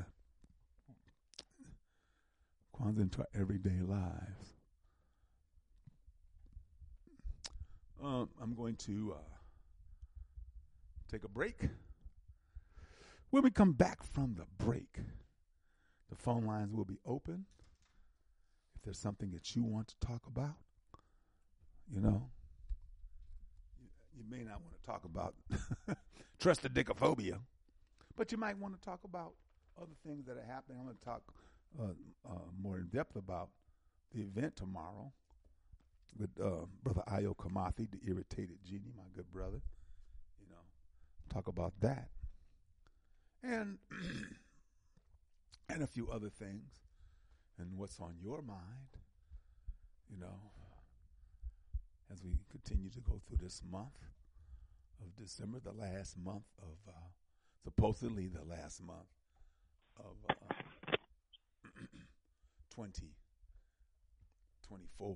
Kwanzaa into our everyday lives. Um, I'm going to uh, take a break. When we come back from the break, the phone lines will be open. If there's something that you want to talk about, you know, you, you may not want to talk about trustodicophobia, But you might want to talk about other things that are happening. I'm going to talk uh, uh, more in depth about the event tomorrow with uh, Brother Ayo Kamathi, the irritated genie, my good brother. You know, talk about that. And and a few other things and what's on your mind, you know, as we continue to go through this month of December, the last month of, uh, supposedly the last month of uh, twenty twenty-four.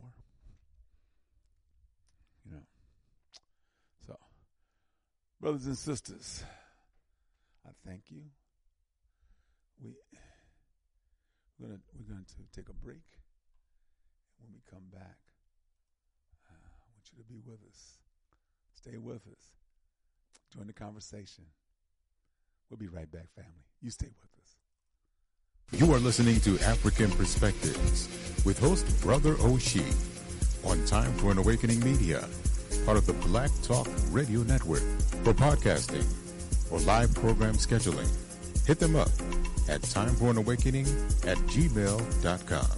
You know, so brothers and sisters, I thank you. We we're gonna we're going to take a break. When we come back, uh, I want you to be with us. Stay with us. Join the conversation. We'll be right back, family. You stay with us. You are listening to African Perspectives with host Brother Oshie on Time for an Awakening Media, part of the Black Talk Radio Network. For podcasting or live program scheduling, hit them up at timeforanawakening at gmail dot com.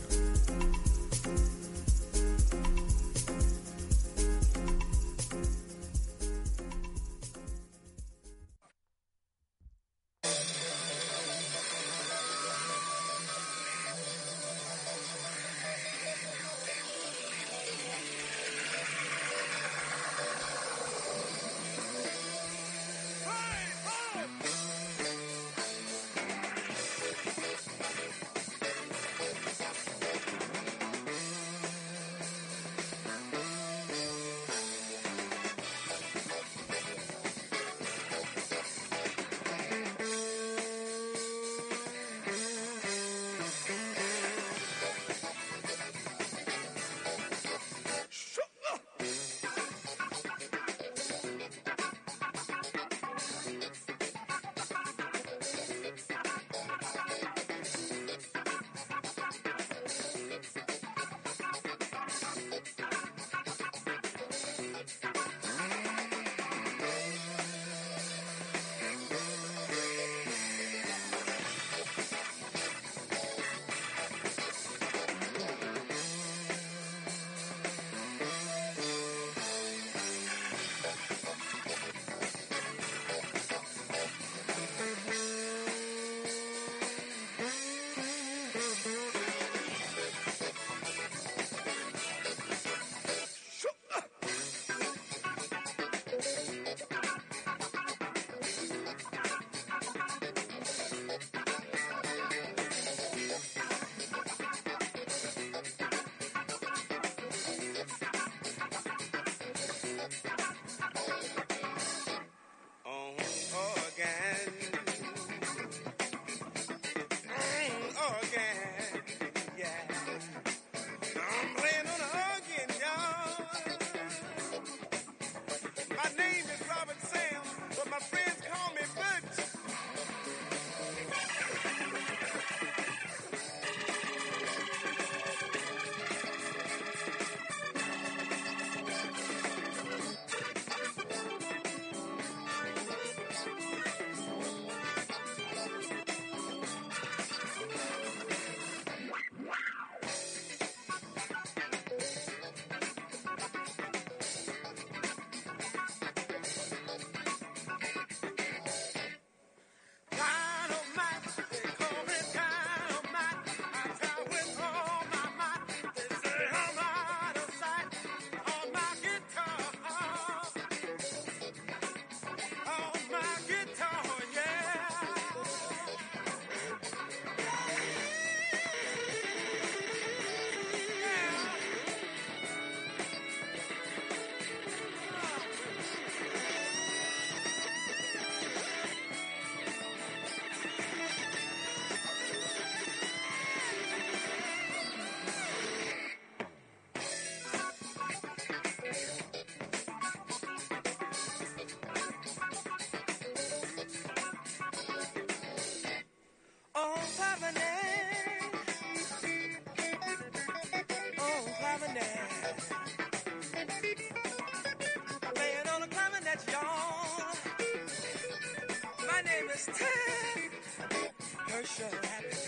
Hurt your happiness.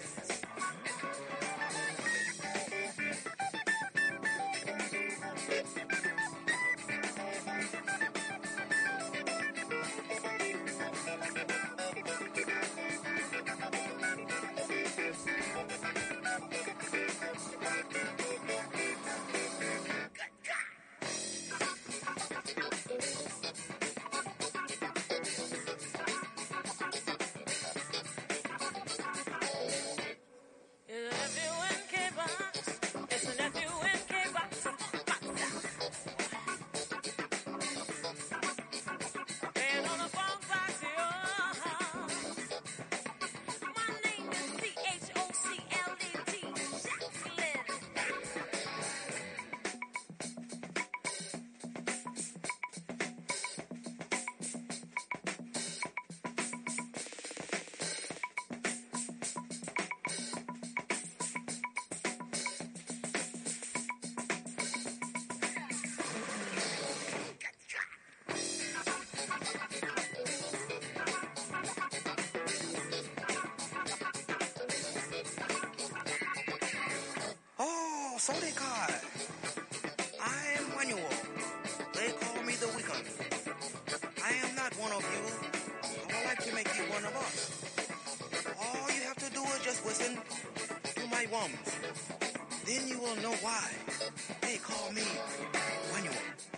So they call. I am Manuel. They call me the Weekend. I am not one of you. I would like to make you one of us. All you have to do is just listen to my worms. Then you will know why they call me Manuel.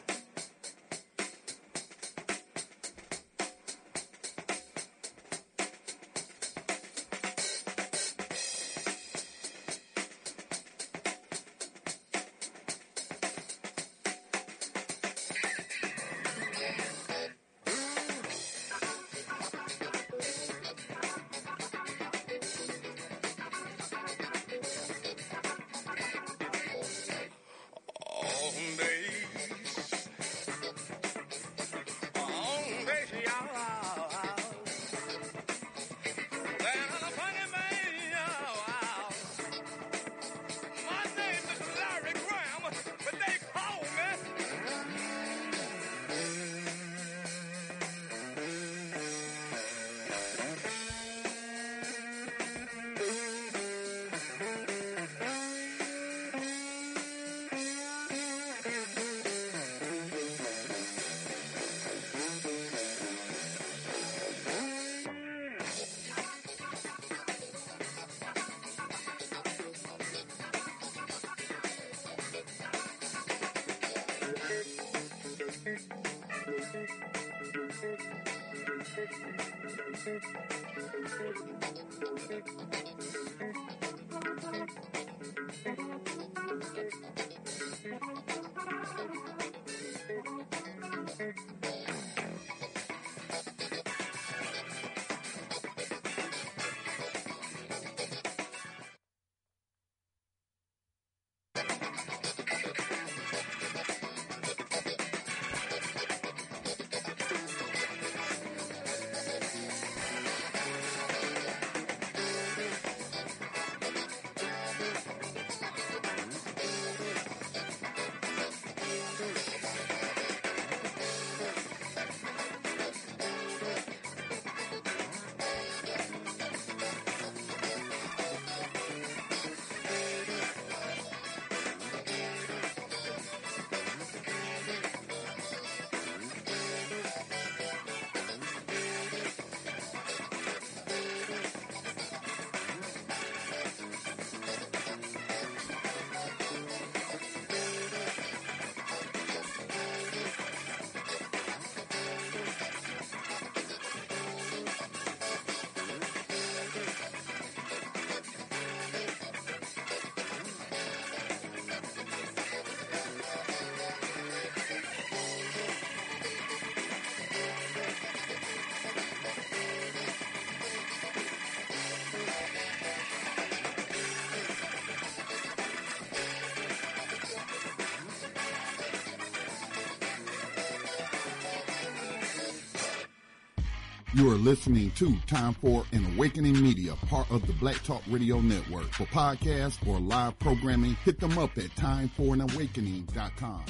You are listening to Time for an Awakening Media, part of the Black Talk Radio Network. For podcasts or live programming, hit them up at time for an awakening dot com.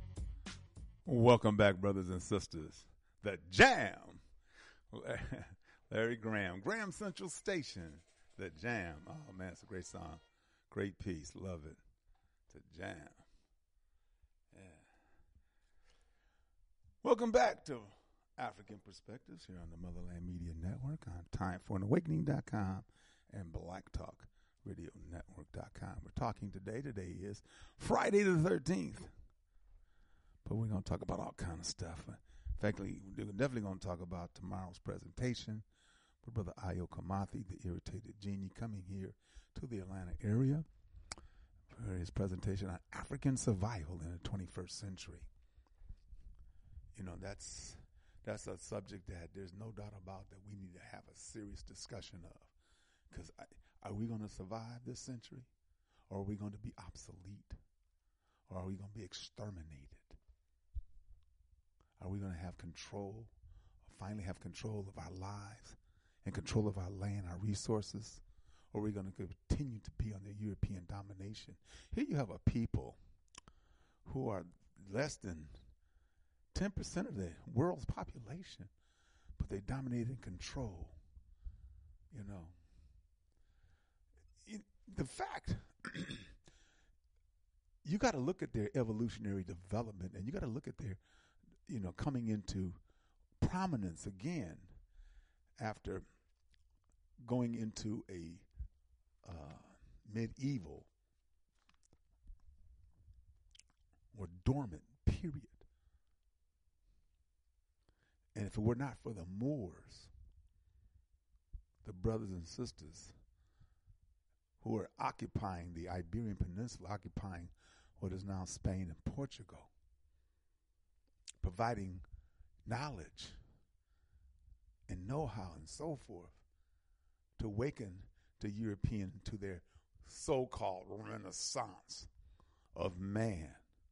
Welcome back, brothers and sisters. The Jam. Larry Graham. Graham Central Station. The Jam. Oh, man, it's a great song. Great piece. Love it. To Jam. Yeah. Welcome back to African Perspectives here on the Motherland Media Network on time for an awakening dot com and black talk radio network dot com. We're talking today. Today is Friday the thirteenth. But we're going to talk about all kind of stuff. In fact, we're definitely going to talk about tomorrow's presentation with Brother Ayo Kamathi, the Irritated Genie, coming here to the Atlanta area for his presentation on African survival in the twenty-first century. You know, that's that's a subject that there's no doubt about that we need to have a serious discussion of. Because are we going to survive this century? Or are we going to be obsolete? Or are we going to be exterminated? Are we going to have control, or finally have control of our lives and control of our land, our resources? Or are we going to continue to be under European domination? Here you have a people who are less than ten percent of the world's population, but they dominate and control, you know. It, the fact, you got to look at their evolutionary development, and you got to look at their, you know, coming into prominence again after going into a uh, medieval or dormant period. And if it were not for the Moors, the brothers and sisters who are occupying the Iberian Peninsula, occupying what is now Spain and Portugal, providing knowledge and know-how and so forth to awaken the European to their so-called renaissance of man.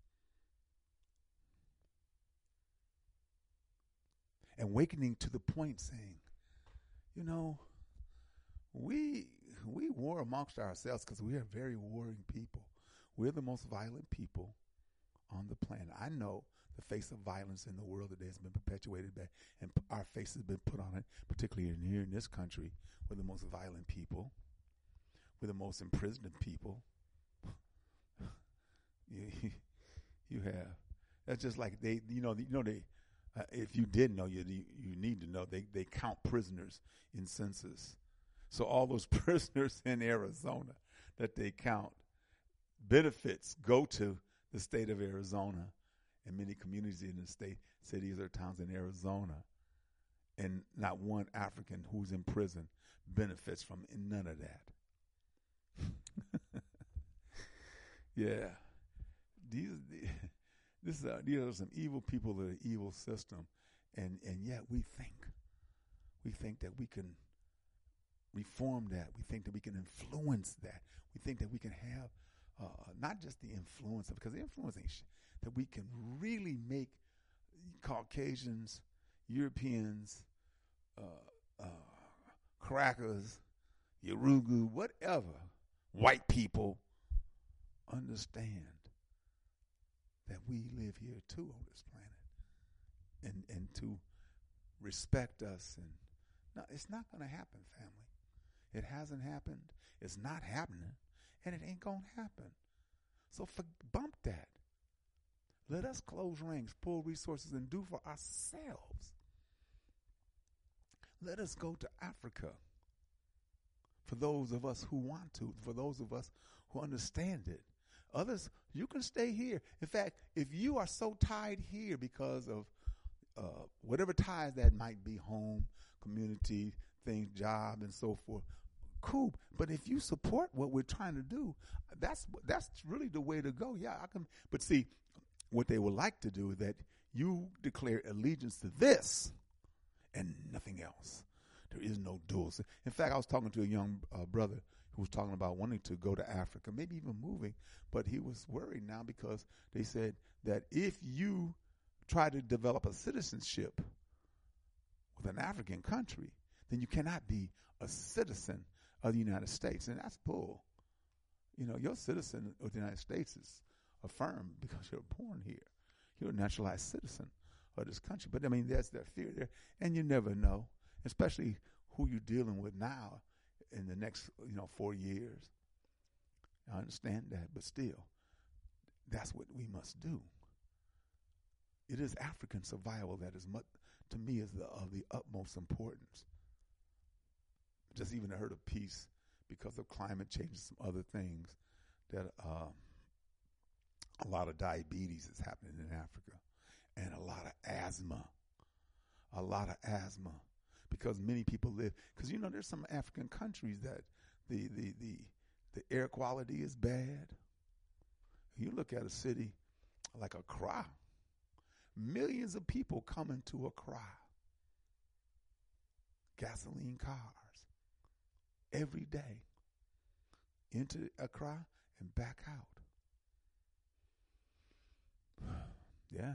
And awakening to the point saying, you know, we we war amongst ourselves because we are very warring people. We're the most violent people on the planet. I know the face of violence in the world today has been perpetuated back, and our face has been put on it, particularly in here in this country. We're the most violent people. We're the most imprisoned people. you, you have. That's just like they, you know, you know they. Uh, if you didn't know, you, you you need to know they they count prisoners in census. So all those prisoners in Arizona that they count, benefits go to the state of Arizona and many communities in the state, cities or towns in Arizona, and not one African who's in prison benefits from none of that. Yeah, these. This is a, these are some evil people of the evil system, and, and yet we think, we think that we can reform that. We think that we can influence that. We think that we can have uh, not just the influence, because the influence ain't shit, that we can really make Caucasians, Europeans, uh, uh, crackers, Yorugu, whatever, white people understand that we live here too on this planet, and and to respect us. And no, it's not going to happen, family. It hasn't happened. It's not happening, and it ain't going to happen. So for, bump that. Let us close ranks, pull resources, and do for ourselves. Let us go to Africa. For those of us who want to, for those of us who understand it. Others, you can stay here. In fact, if you are so tied here because of uh, whatever ties that might be, home, community, things, job, and so forth, cool. But if you support what we're trying to do, that's that's really the way to go. Yeah, I can. But see, what they would like to do is that you declare allegiance to this and nothing else. There is no dual. In fact, I was talking to a young uh, brother who was talking about wanting to go to Africa, maybe even moving, but he was worried now because they said that if you try to develop a citizenship with an African country, then you cannot be a citizen of the United States, and that's bull. You know, your citizen of the United States is affirmed because you're born here. You're a naturalized citizen of this country. But, I mean, there's that fear there, and you never know, especially who you're dealing with now in the next, you know, four years. I understand that, but still, that's what we must do. It is African survival that is, much, to me, is the, of the utmost importance. Just even heard a piece because of climate change and some other things that uh, a lot of diabetes is happening in Africa, and a lot of asthma, a lot of asthma, because many people live. Because you know, there's some African countries that the the the the air quality is bad. You look at a city like Accra, millions of people coming to Accra, gasoline cars every day into Accra and back out. Yeah.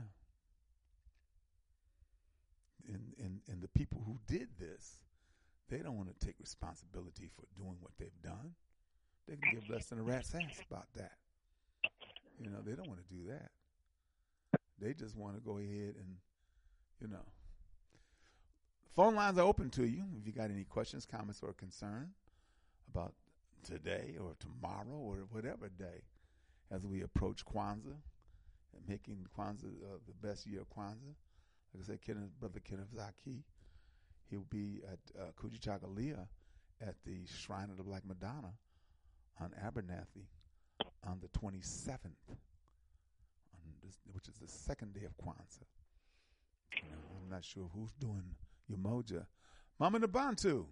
And, and and the people who did this, they don't want to take responsibility for doing what they've done. They can give less than a rat's ass about that. You know, they don't want to do that. They just want to go ahead and, you know. Phone lines are open to you if you got any questions, comments, or concern about today or tomorrow or whatever day as we approach Kwanzaa and making Kwanzaa uh, the best year of Kwanzaa. Like I said, Kenneth, Brother Kenneth Zaki, he'll be at uh, Kujichagulia at the Shrine of the Black Madonna on Abernathy on the twenty-seventh, on this, which is the second day of Kwanzaa. You know, I'm not sure who's doing Umoja. Mama Nabantu.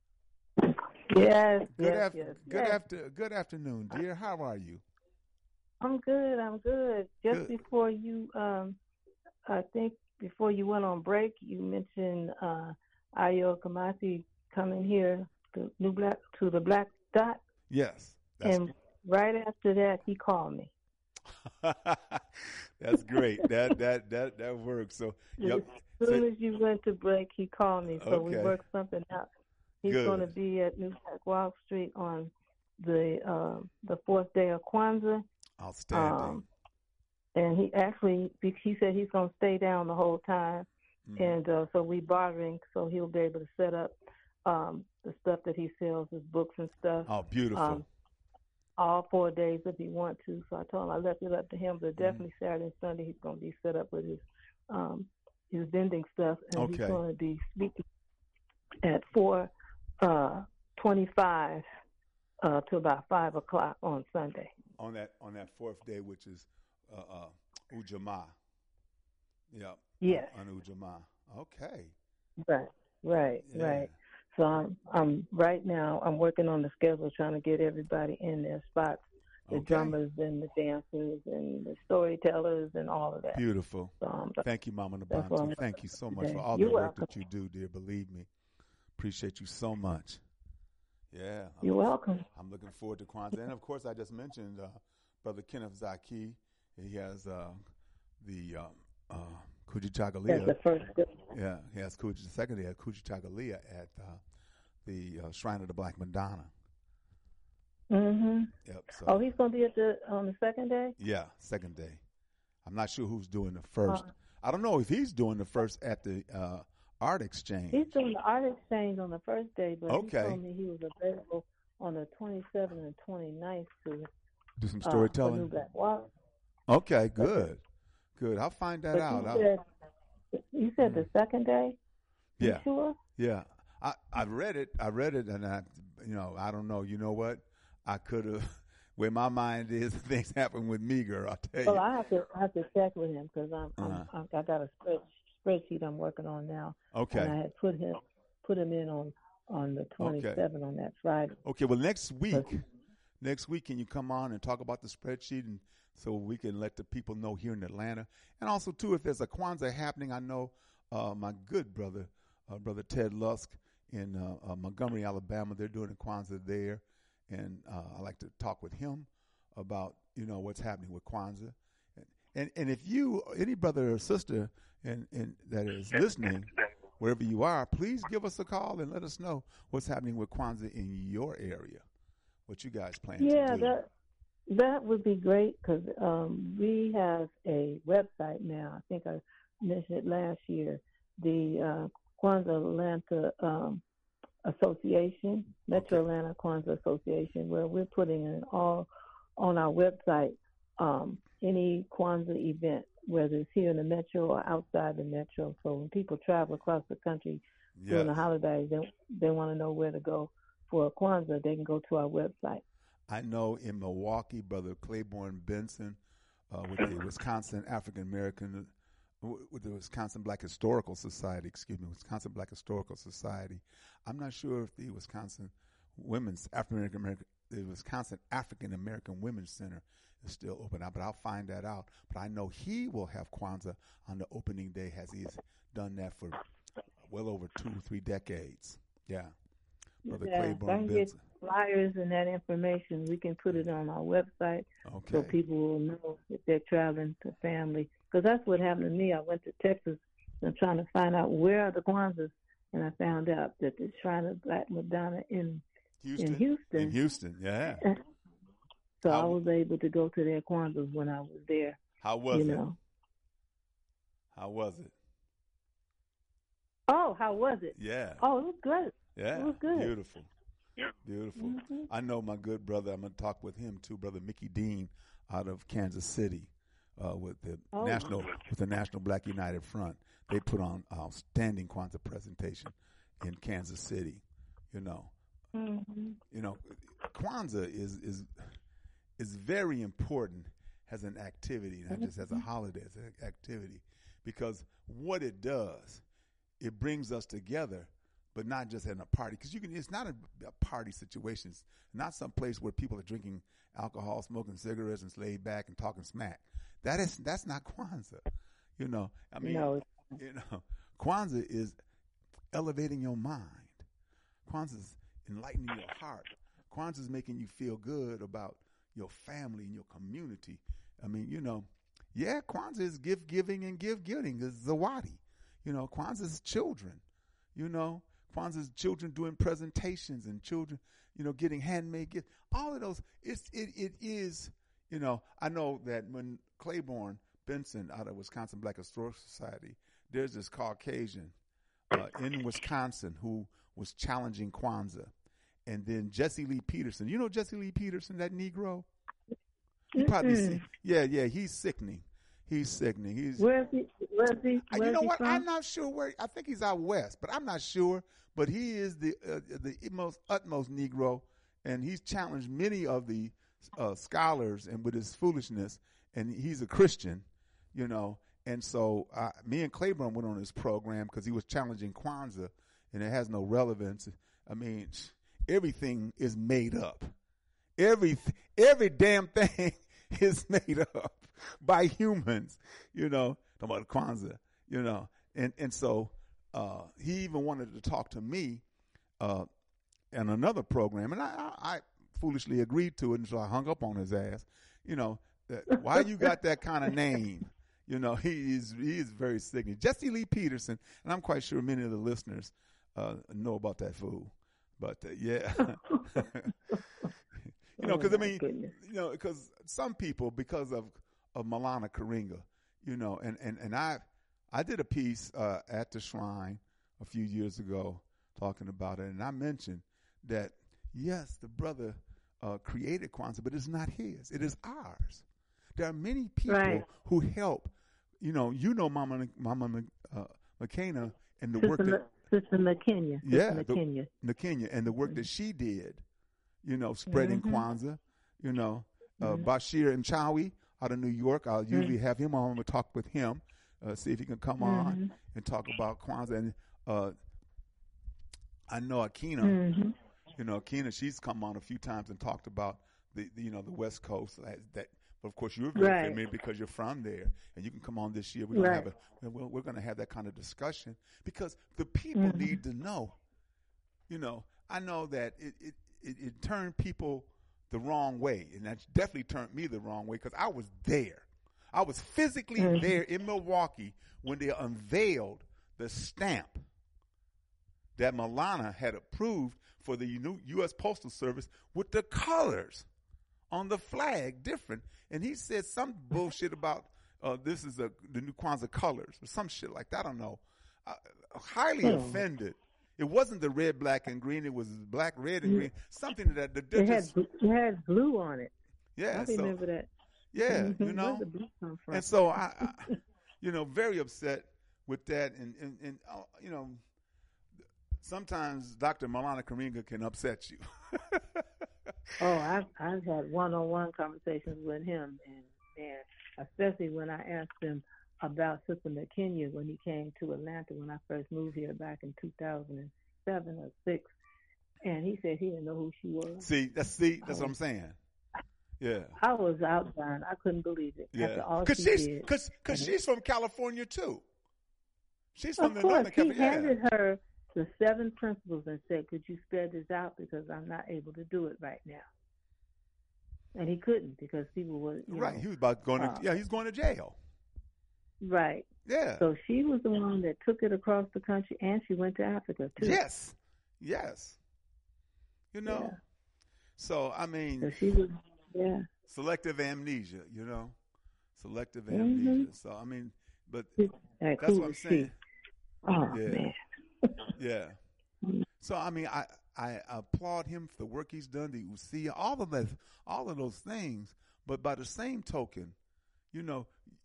Yes, Good, yes, af- yes. good, yes. after- good afternoon, dear. How are you? I'm good. I'm good. Just Good. before you, um, I think before you went on break, you mentioned uh, Ayo Kamasi coming here to New Black to the Black Dot, Yes. That's and right after that, he called me. That's great. That that that that works. So, yep. As soon So- as you went to break, he called me. So we Okay. worked something out. He's Good. going to be at New Black Wall Street on the uh, the fourth day of Kwanzaa. Outstanding. Um, and he actually, he said he's going to stay down the whole time. Mhm. And uh, so we bartering, so he'll be able to set up um, the stuff that he sells, his books and stuff, Oh, beautiful. um, all four days if he want to. So I told him I left it up to him, but definitely Saturday and Sunday he's going to be set up with his um, his vending stuff, and he's Okay. going to be speaking at four uh, twenty-five uh, to about five o'clock on Sunday. on that on that fourth day, which is uh, uh, Ujamaa. Yep. Yes. On Ujamaa. Okay. Right, right, Yeah. right. So I'm, I'm right now. I'm working on the schedule, trying to get everybody in their spots, the Okay. drummers and the dancers and the storytellers and all of that. Beautiful. So, um, Thank you, Mama That's what Nabantu. I'm- Thank you so much Okay. for all You're the work welcome. that you do, dear. Believe me. Appreciate you so much. Yeah. I'm You're look- welcome. I'm looking forward to Kwanzaa. And, of course, I just mentioned uh, Brother Kenneth Zaki. He has uh, the um, uh, That's Kujichagulia. the first. Yeah, he has Kuji, the second day at Kujichagulia at uh, the uh, Shrine of the Black Madonna. Mm-hmm. Yep. So, Oh, he's going to be at the on the second day. yeah, second day. I'm not sure who's doing the first. Uh, I don't know if he's doing the first at the uh, Art Exchange. He's doing the art exchange on the first day, but Okay. he told me he was available on the twenty-seventh and twenty-ninth to Do some uh, for storytelling. New Black Wall. Okay, good, good. I'll find that But out. you I'll- said, you said the second day. You yeah, sure? yeah. I I read it. I read it, and I, you know, I don't know. You know what? I could have. Where my mind is, things happen with me, girl. I'll tell Well, you. I have to I have to check with him because I'm, Uh-huh. I'm I got a spread, spreadsheet I'm working on now, and I Okay. had put him put him in on on the twenty-seventh on that Friday. Okay. Well, next week, next week, can you come on and talk about the spreadsheet, and so we can let the people know here in Atlanta, and also too, if there's a Kwanzaa happening, I know uh, my good brother, uh, brother Ted Lusk in uh, uh, Montgomery, Alabama. They're doing a Kwanzaa there, and uh, I like to talk with him about you know what's happening with Kwanzaa, and and, and if you any brother or sister and and that is listening, wherever you are, please give us a call and let us know what's happening with Kwanzaa in your area. What you guys plan Yeah, to do? that that would be great because um, we have a website now. I think I mentioned it last year. The uh, Kwanzaa Atlanta um, Association, Metro Okay. Atlanta Kwanzaa Association, where we're putting in all on our website um, any Kwanzaa event, whether it's here in the Metro or outside the Metro. So when people travel across the country during the Yes. holidays, they, they want to know where to go for a Kwanzaa, they can go to our website. I know in Milwaukee, Brother Claiborne Benson uh, with the Wisconsin African American, with the Wisconsin Black Historical Society, excuse me, Wisconsin Black Historical Society. I'm not sure if the Wisconsin Women's African American, the Wisconsin African American Women's Center is still open, but I'll find that out. But I know he will have Kwanzaa on the opening day, as he's done that for well over two or three decades. Yeah, Brother Yeah, if I Claiborne can get Benson. flyers and that information, we can put it on our website so Okay. people will know if they're traveling to family. Because that's what happened to me. I went to Texas and trying to find out where are the Kwanzaas, and I found out that the Shrine of Black Madonna in Houston. in Houston. In Houston, yeah. So I How- was able to go to their Kwanzaas when I was there. How was you it? know. How was it? Oh, how was it? Yeah. Oh, it was great. Yeah. it was good. Beautiful. Beautiful. Mhm. I know my good brother, I'm going to talk with him too, Brother Mickey Dean out of Kansas City uh, with the Oh. National with the National Black United Front. They put on an outstanding Kwanzaa presentation in Kansas City, you know. Mhm. You know, Kwanzaa is is is very important as an activity, not just as a holiday, as an activity, because what it does, it brings us together, but not just in a party. Because you can, it's not a, a party situation. It's not some place where people are drinking alcohol, smoking cigarettes, and laid back and talking smack. That is that's not Kwanzaa. You know, I mean, No, it's- you know, Kwanzaa is elevating your mind. Kwanzaa is enlightening your heart. Kwanzaa is making you feel good about your family and your community. I mean, you know, yeah, Kwanzaa is gift giving and gift giving. It's Zawadi. You know, Kwanzaa is children. You know, Kwanzaa is children doing presentations and children, you know, getting handmade gifts. All of those. It's it it is. You know, I know that when Claiborne Benson out of Wisconsin Black Historical Society, there's this Caucasian uh, in Wisconsin who was challenging Kwanzaa. And then Jesse Lee Peterson. You know Jesse Lee Peterson, that Negro? You probably Mm-mm. see. Yeah, yeah, he's sickening. He's sickening. He's Where's he? Where's he? uh, Where's you know he what? from? I'm not sure where. I think he's out west, but I'm not sure. But he is the uh, the most utmost Negro, and he's challenged many of the uh, scholars and with his foolishness. And he's a Christian, you know. And so uh, me and Claiborne went on his program because he was challenging Kwanzaa, and it has no relevance. I mean, everything is made up. Every every damn thing is made up by humans, you know, talking about Kwanzaa, you know. And and so uh, he even wanted to talk to me uh, in another program, and I, I, I foolishly agreed to it, and so I hung up on his ass. You know, that, why you got that kind of name? You know, he is he is very sickening. Jesse Lee Peterson, and I'm quite sure many of the listeners uh, know about that fool. But uh, yeah. You know, because Oh, I my mean, goodness. you know, because some people, because of of Malana Karinga, you know, and, and, and I I did a piece uh, at the Shrine a few years ago talking about it, and I mentioned that yes, the brother uh, created Kwanzaa, but it's not his; it is ours. There are many people Right. who help. You know, you know, Mama Mama uh, McKenna and the Sister, work Ma- that Sister McKenya. Sister Yeah, the- McKenya. Nakenya and the work that she did, you know, spreading Mhm. Kwanzaa, you know, uh, Mhm. Bashir and Chawi out of New York. I'll usually have him on to talk with him, uh, see if he can come on Mhm. and talk about Kwanzaa. And uh, I know Akina, Mhm. you know, Akina, she's come on a few times and talked about the, the you know, the West Coast. That, that but of course, you're very Right. familiar because you're from there, and you can come on this year. We're gonna Right. have a, we're, we're going to have that kind of discussion because the people Mhm. need to know. You know, I know that it, it, it, it turned people the wrong way, and that definitely turned me the wrong way because I was there. I was physically Mhm. there in Milwaukee when they unveiled the stamp that Malana had approved for the U S Postal Service with the colors on the flag different. And he said some bullshit about uh, this is a, the new Kwanzaa colors or some shit like that. I don't know. Uh, highly Hmm. offended. it wasn't the red, black, and green. It was black, red, and green. Something that the It had just, it had blue on it. yeah. I remember so, that. Yeah, Mm-hmm. you know. Where'd the blue come from? And so I, I, you know, very upset with that, and and, and uh, you know, sometimes Doctor Malana Karinga can upset you. Oh, I've I've had one-on-one conversations with him, and man, especially when I asked him about Sister McKenya when he came to Atlanta when I first moved here back in two thousand seven or six, and he said he didn't know who she was. See, that's see, that's what I'm saying. Yeah, I was outdone. I couldn't believe it. yeah, After all because she she's did. because because she's from California too. She's Of from the course, Northern he California. handed her the seven principles and said, "Could you spell this out because I'm not able to do it right now." And he couldn't because people were you Right, know, he was about going to uh, yeah, he's going to jail. right. Yeah. So she was the one that took it across the country, and she went to Africa too. Yes, yes. You know, Yeah. so I mean, So she was, yeah. selective amnesia. You know, selective Mhm. amnesia. So I mean, but Like, that's who what I'm was she? saying. Oh Yeah. man. Yeah. So I mean, I, I applaud him for the work he's done. The Usia, all of that, all of those things. But by the same token, you know,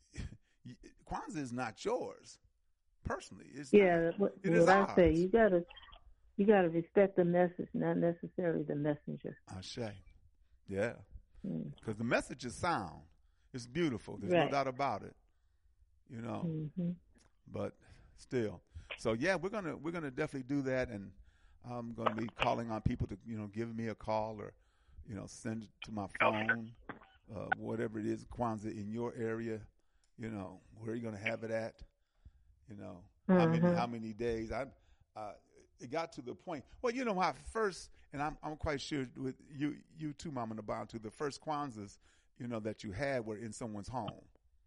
Kwanzaa is not yours personally. It's Yeah, not. what, It is what I ours. say, you gotta, you gotta respect the message, not necessarily the messenger. Ashe. Yeah. Mm. Because the message is sound. It's beautiful. There's Right. no doubt about it. You know. Mm-hmm. But still. So yeah, we're gonna we're gonna definitely do that, and I'm gonna be calling on people to you know give me a call or you know send it to my phone, uh, whatever it is, Kwanzaa in your area. You know where are you gonna have it at? You know how many Mhm. how many days? I uh, it got to the point. Well, you know how first, and I'm I'm quite sure with you you too, Mama Naban, too. The first Kwanzaas, you know that you had were in someone's home.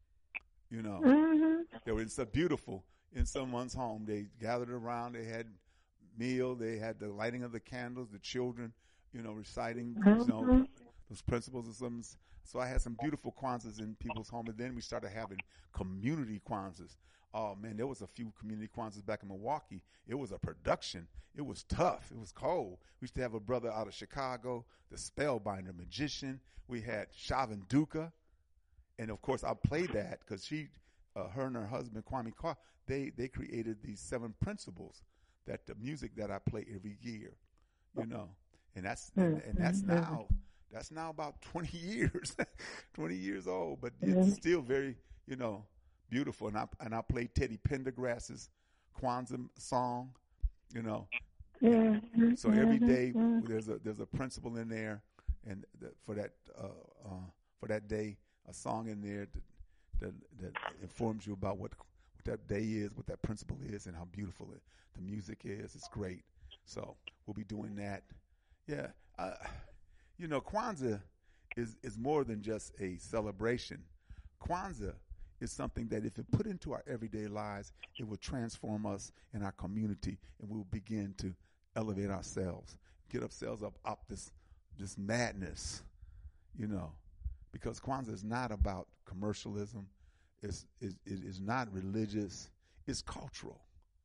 You know. Mm-hmm. They were so beautiful in someone's home. They gathered around. They had meal. They had the lighting of the candles. The children, you know, reciting, you know, Mhm. those principles and some. So I had some beautiful Kwanzaas in people's home, and then we started having community Kwanzaas. Oh man, there was a few community Kwanzaas back in Milwaukee. It was a production. It was tough. It was cold. We used to have a brother out of Chicago, the Spellbinder magician. We had Shavin Duka, and of course I played that because she. Uh, her and her husband Kwame Carr, they they created these seven principles that the music that I play every year, you know, and that's and, and that's now that's now about twenty years, twenty years old, but it's still very you know beautiful. And I and I play Teddy Pendergrass's Kwanzaa song, you know, Mm-hmm. so every day Mhm. there's a there's a principle in there, and the, for that uh, uh, for that day a song in there. To, That, that informs you about what what that day is, what that principle is, and how beautiful it, the music is. It's great. So we'll be doing that. Yeah, uh, you know, Kwanzaa is is more than just a celebration. Kwanzaa is something that, if it put into our everyday lives, it will transform us in our community, and we will begin to elevate ourselves, get ourselves up up this this madness, you know. Because Kwanzaa is not about commercialism. It's, it, it is not religious. It's cultural.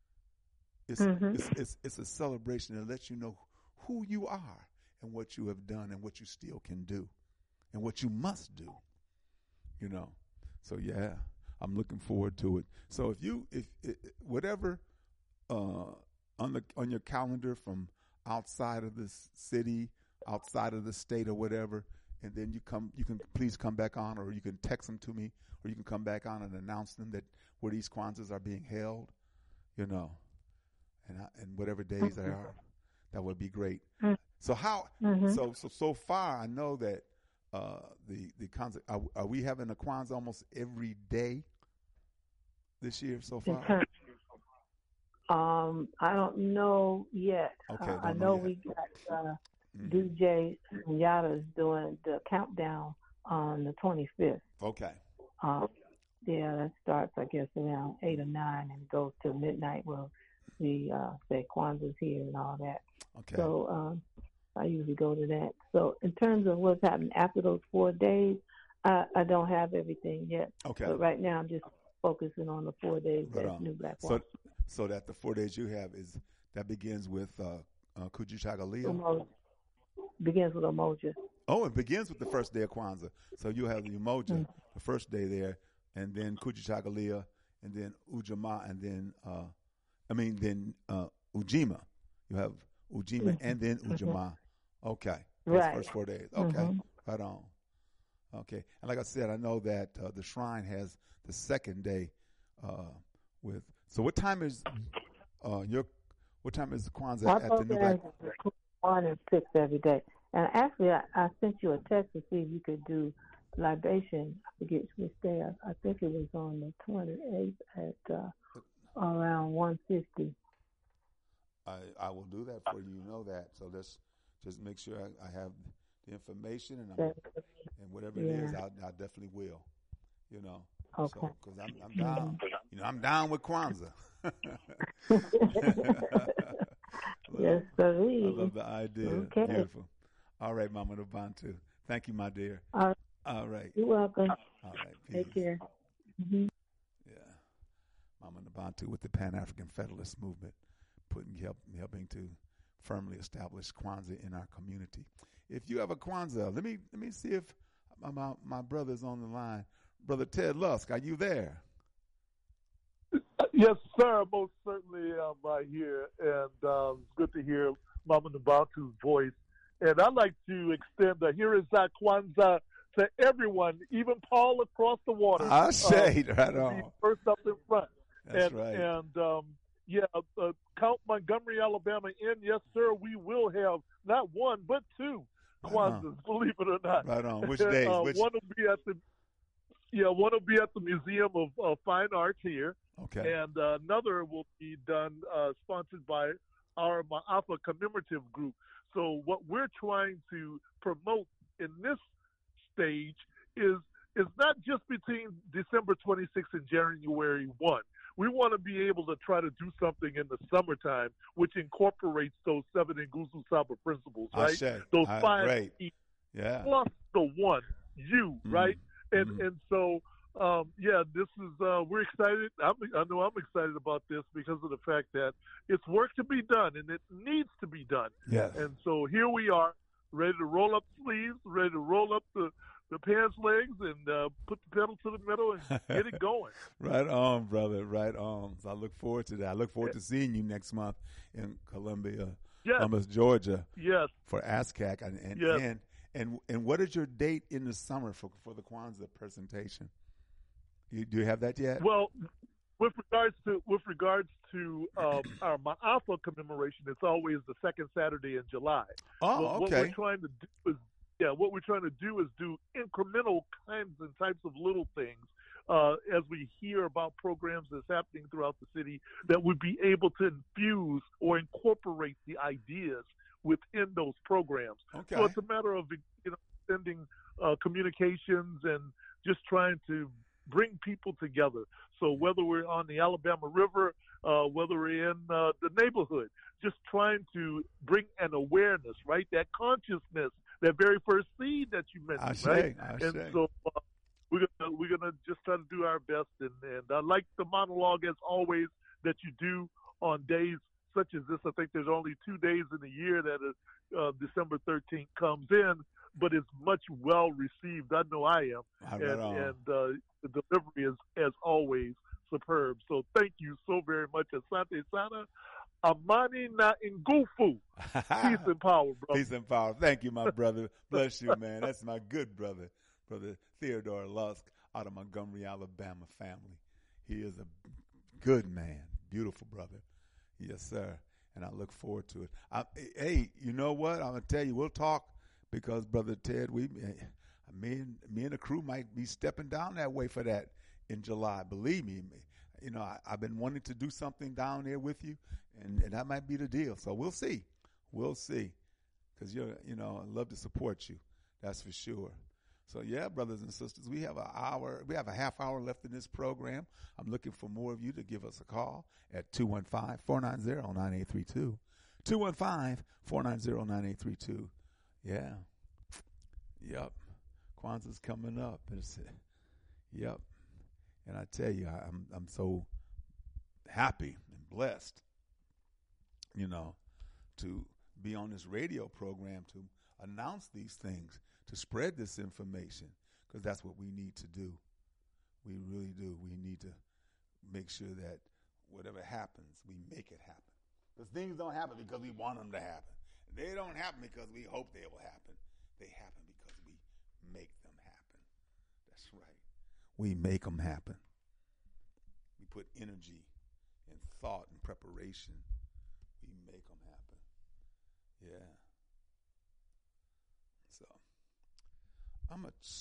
It's, Mhm. it's, it's, it's a celebration that lets you know who you are and what you have done and what you still can do and what you must do, you know. So, yeah, I'm looking forward to it. So if you, if, if whatever uh, on the on your calendar from outside of this city, outside of the state or whatever, and then you come, you can please come back on, or you can text them to me, or you can come back on and announce them that where these Kwanzaas are being held, you know, and I, and whatever days they are, that would be great. Mm-hmm. So how? Mm-hmm. So so so far, I know that uh, the the Kwanzaa, are, are we having a Kwanzaa almost every day this year so In far? terms- Um, I don't know yet. Okay, Uh, don't I know know yet. we got uh, Mhm. D J Yada's doing the countdown on the twenty-fifth. Okay. Um, yeah, that starts, I guess, around eight or nine and goes till midnight. Well, we uh, say Kwanzaa's here and all that. Okay. So um, I usually go to that. So in terms of what's happening after those four days, I, I don't have everything yet. Okay. But right now I'm just focusing on the four days Right that's on. New Black So Watch. so that the four days you have is That begins with uh, uh, Kujichagulia. Umoja. Begins with Umoja. Oh, it begins with the first day of Kwanzaa. So you have the Umoja, Mm-hmm. the first day there, and then Kujichagulia, and then Ujamaa, and then, uh, I mean, then uh, Ujima. You have Ujima Mm-hmm. and then Ujamaa. Okay. Those Right. first four days. Okay. Mhm. Right on. Okay. And like I said, I know that uh, the shrine has the second day uh, with. So what time is uh, your? What time is Kwanzaa Our at the New program Black? is between one and six every day. And actually, I, I sent you a text to see if you could do libation. I forget which day. I, I think it was on the twenty-eighth at uh, around one fifty. I, I will do that for you. You know that. So let's just make sure I, I have the information and I'm, and whatever it is, Yeah. I, I definitely will. You know. Okay. So because I'm, I'm down. You know, I'm down with Kwanzaa. Yes, sir. I love the idea. Okay. Beautiful. All right, Mama Nabantu. Thank you, my dear. All right. All right. You're welcome. All right. Peace. Take care. Mm-hmm. Yeah. Mama Nabantu with the Pan-African Federalist Movement, putting help, helping to firmly establish Kwanzaa in our community. If you have a Kwanzaa, let me let me see if my, my, my brother's on the line. Brother Ted Lusk, are you there? Yes, sir. Most certainly I'm right here. And um, it's good to hear Mama Nabantu's voice. And I'd like to extend the here is our Kwanzaa to everyone, even Paul across the water. I shade um, right on. First up in front. That's and, right. And, um, yeah, uh, Count Montgomery, Alabama in. Yes, sir, we will have not one, but two Kwanzaas, Right believe it or not. Right on. Which days? uh, Which? One will be at the Yeah, one will be at the Museum of uh, Fine Arts here. Okay. And uh, another will be done, uh, sponsored by our Ma'afa commemorative group. So what we're trying to promote in this stage is is not just between December twenty-sixth and January first. We want to be able to try to do something in the summertime, which incorporates those seven Nguzo Saba principles, right? Ashe. Those I- five great. E's Yeah. plus the one, you, Mhm. right? And Mhm. and so, um, yeah, this is uh, we're excited. I'm, I know I'm excited about this because of the fact that it's work to be done and it needs to be done. Yes. And so here we are, ready to roll up sleeves, ready to roll up the, the pants legs and uh, put the pedal to the metal and get it going. Right on, brother. Right on. So I look forward to that. I look forward to seeing you next month in Columbia, Yes. Columbus, Georgia, Yes. for ASCAC. And and, Yes. and and and what is your date in the summer for for the Kwanzaa presentation? You, do you have that yet? Well, with regards to with regards to um, our Ma'afa commemoration, it's always the second Saturday in July. Oh, What- What okay. we're trying to do is, yeah, what we're trying to do is do incremental kinds and types of little things. Uh, as we hear about programs that's happening throughout the city, that would be able to infuse or incorporate the ideas within those programs. Okay. So it's a matter of, you know, sending uh, communications and just trying to bring people together. So whether we're on the Alabama River, uh, whether we're in uh, the neighborhood, just trying to bring an awareness, right? That consciousness, that very first seed that you mentioned, Ashe, right? ashe. And so uh, we're gonna we're gonna just try to do our best, and and I like the monologue as always that you do on days such as this. I think there's only two days in the year that is, uh, December thirteenth comes in, but it's much well received. I know I am, Right and on. and uh, the delivery is as always superb. So thank you so very much, Asante Sana. Amani na Ngufu. Peace and power, bro. Peace and power. Thank you, my brother. Bless you, man. That's my good brother, Brother Theodore Lusk out of Montgomery, Alabama family. He is a good man, beautiful brother. Yes, sir. And I look forward to it. I, hey, you know what? I'm gonna tell you, we'll talk because Brother Ted, we, me and me and the crew might be stepping down that way for that in July. Believe me, you know, I, I've been wanting to do something down there with you, and, and that might be the deal. So we'll see, we'll see, because you're, you know, I love to support you. That's for sure. So yeah, brothers and sisters, we have an hour, we have a half hour left in this program. I'm looking for more of you to give us a call at two one five, four nine zero, nine eight three two. two one five, four nine zero, nine eight three two. Yeah. Yep. Kwanzaa's coming up. It's, yep. And I tell you, I, I'm I'm so happy and blessed you know, to be on this radio program to announce these things, to spread this information, because that's what we need to do. We really do. We need to make sure that whatever happens, we make it happen. Because things don't happen because we want them to happen. They don't happen because we hope they will happen. They happen because we make them happen. That's right. We make them happen. We put energy and thought and preparation. We make them happen. Yeah. So I'm going to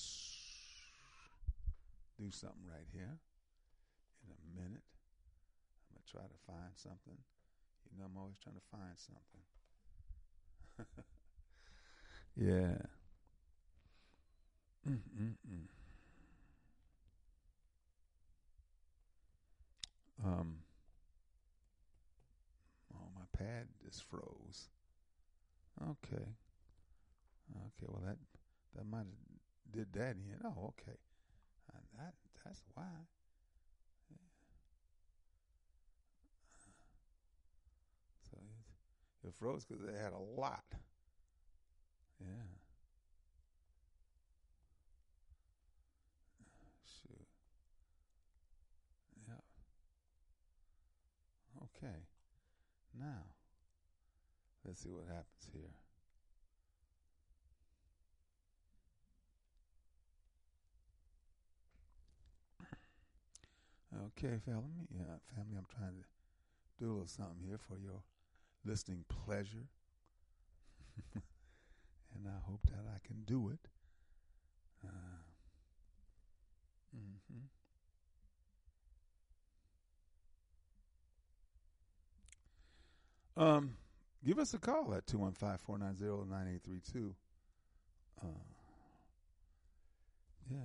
do something right here in a minute. I'm going to try to find something. You know, I'm always trying to find something. Yeah. Mm-mm-mm. Um. Oh, my pad just froze. Okay. Okay. Well, that that might have did that in. Oh, okay. Uh, that that's why. Yeah. So it, it froze because it had a lot. Yeah. Shoot. Yeah. Okay. Now, let's see what happens here. Okay, family. Yeah, family. I'm trying to do a little something here for your listening pleasure. And I hope that I can do it. Uh, mm-hmm. Um, give us a call at two one five, four nine zero, nine eight three two. Uh, yeah.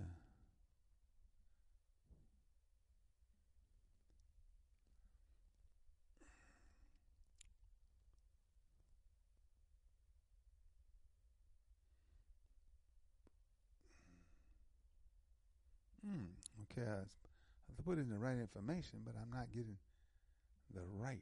Mm, okay, I, I put in the right information, but I'm not getting the right.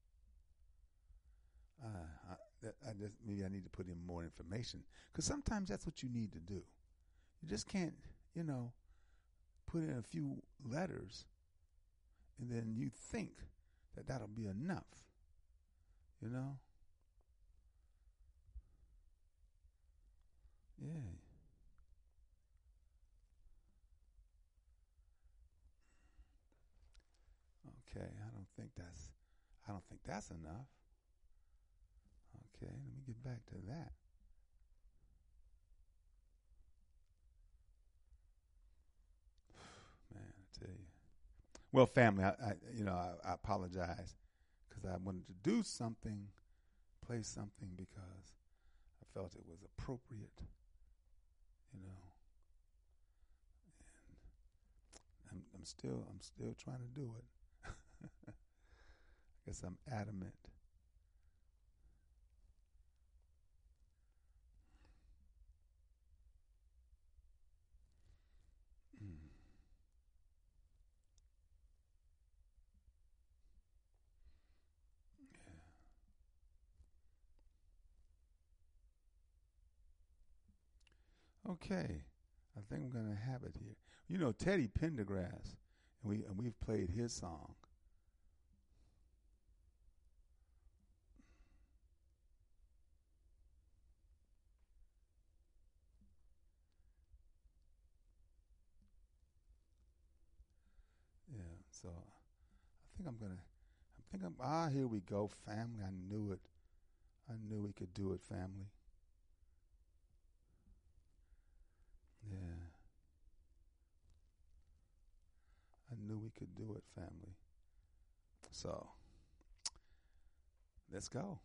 Uh, I, that, I just maybe I need to put in more information, because sometimes that's what you need to do. You just can't, you know, put in a few letters, and then you think that that'll be enough. You know. Yeah. Okay, I don't think that's I don't think that's enough. Okay, let me get back to that. Man, I tell you. Well, family, I, I you know, I, I apologize because I wanted to do something, play something because I felt it was appropriate, you know. And I'm, I'm still I'm still trying to do it. I guess I'm adamant. Mm. Yeah. Okay, I think I'm gonna have it here. You know, Teddy Pendergrass, and we and we've played his song. Yeah, so I think I'm gonna. I think I'm. Ah, here we go, family. I knew it. I knew we could do it, family. Yeah. I knew we could do it, family. So let's go.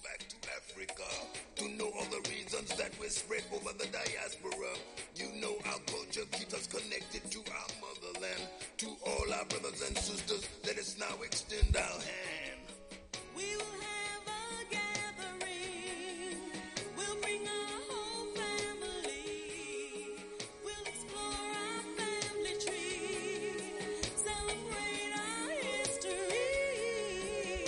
back to Africa to know all the reasons that we're spread over the diaspora. You know our culture keeps us connected to our motherland. To all our brothers and sisters, let us now extend our hand. We will have a gathering. We'll bring our whole family. We'll explore our family tree. Celebrate our history.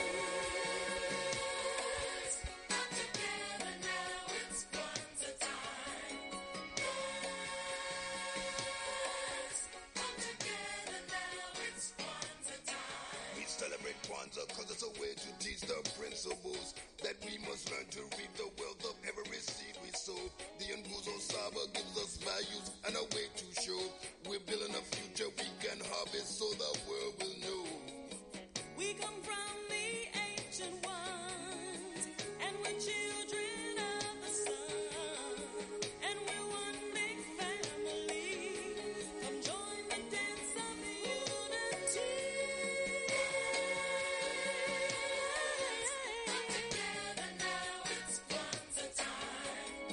Come together now, it's Kwanzaa time. Come together now, it's Kwanzaa time. We celebrate Kwanzaa because it's a way to teach the principles that we must learn to reap the wealth of every seed we sow. The Nguzo Saba gives us values and a way to show we're building a future we can harvest so the world will know. We come from the ancient ones, and we're children of the sun, and we're one big family. Come join the dance of unity. Come together now, it's Kwanzaa time.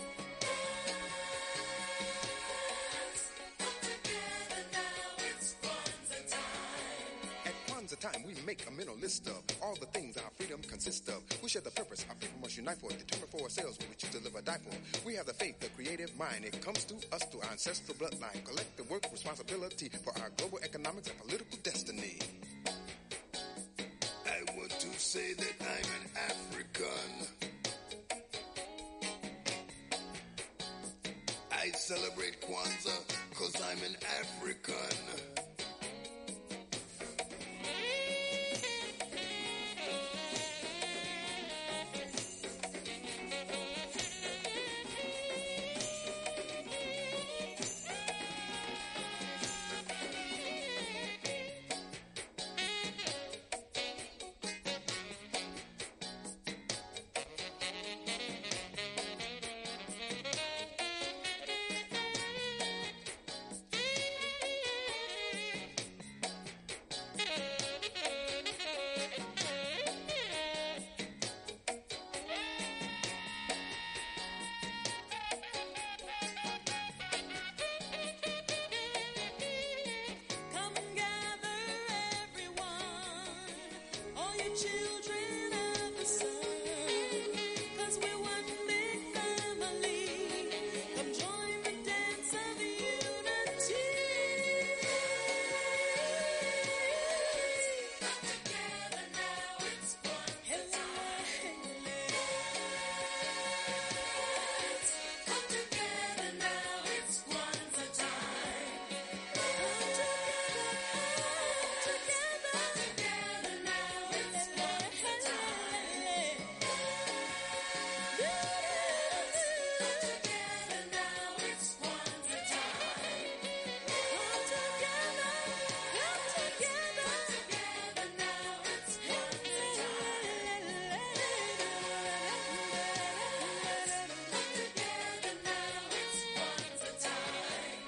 Come together now, it's Kwanzaa time. At Kwanzaa time, we make a mental list of all the things our freedom consists of. We share the purpose our people must unite for, determine for ourselves what we choose to live or die for. We have the faith, the creative mind. It comes to us through our ancestral bloodline. Collective work, responsibility for our global economics and political destiny. I want to say that I'm an African. I celebrate Kwanzaa because I'm an African. Come and gather everyone, all you children of the sun, 'cause we're one big family. Come join the dance of unity. Come together now, it's Kwanzaa time. Come together now, it's Kwanzaa time. Come together, come together, together now, it's Kwanzaa time. Come together now, it's Kwanzaa time. Come together, come together, together now, it's Kwanzaa time. Come together now, it's Kwanzaa time.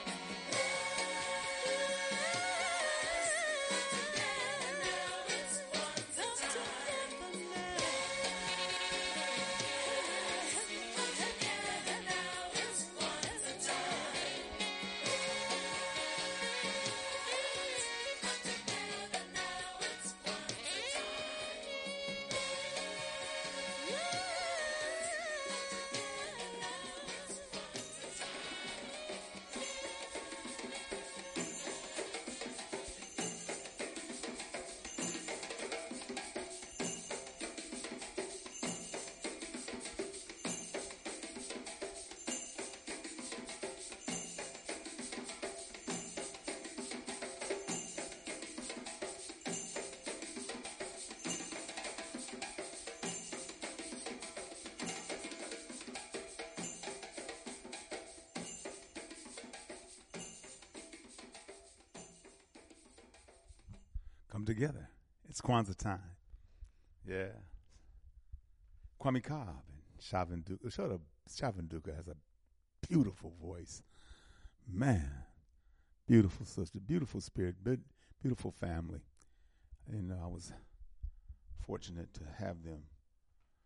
Come together. It's Kwanzaa time. Yeah. Kwame Cobb and Shavin Duka. Shavin Duka has a beautiful voice. Man, beautiful sister, beautiful spirit, beautiful family. You know, I was fortunate to have them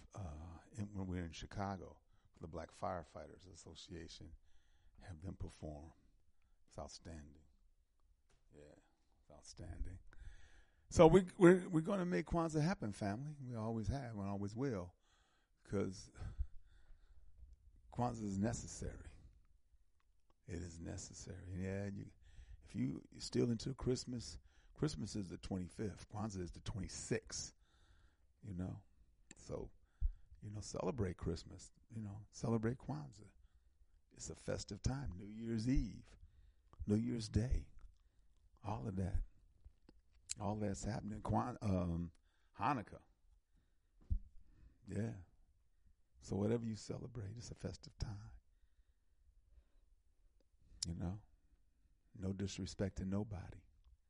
uh, in, when we were in Chicago, for the Black Firefighters Association, have them perform. It's outstanding. Yeah, it's outstanding. So we, we're we're going to make Kwanzaa happen, family. We always have and always will, because Kwanzaa is necessary. It is necessary. Yeah, you, if you, you're still into Christmas, Christmas is the twenty-fifth. Kwanzaa is the twenty-sixth, you know. So, you know, celebrate Christmas. You know, celebrate Kwanzaa. It's a festive time. New Year's Eve, New Year's Day, all of that. All that's happening. Kwan, um, Hanukkah. Yeah. So whatever you celebrate, it's a festive time. You know, no disrespect to nobody.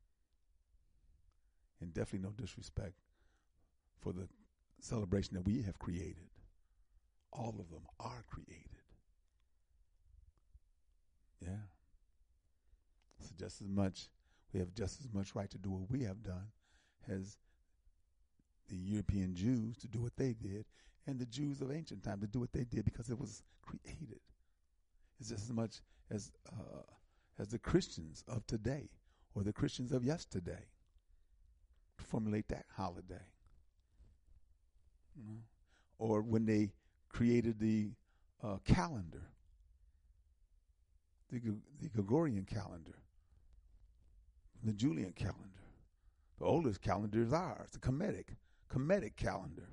And definitely no disrespect for the celebration that we have created. All of them are created. Yeah. So just as much, we have just as much right to do what we have done as the European Jews to do what they did, and the Jews of ancient time to do what they did because it was created. It's just as much as uh, as the Christians of today or the Christians of yesterday to formulate that holiday. You know? Or when they created the uh, calendar, the, the Gregorian calendar, the Julian calendar. The oldest calendar is ours, the Kemetic, Kemetic calendar.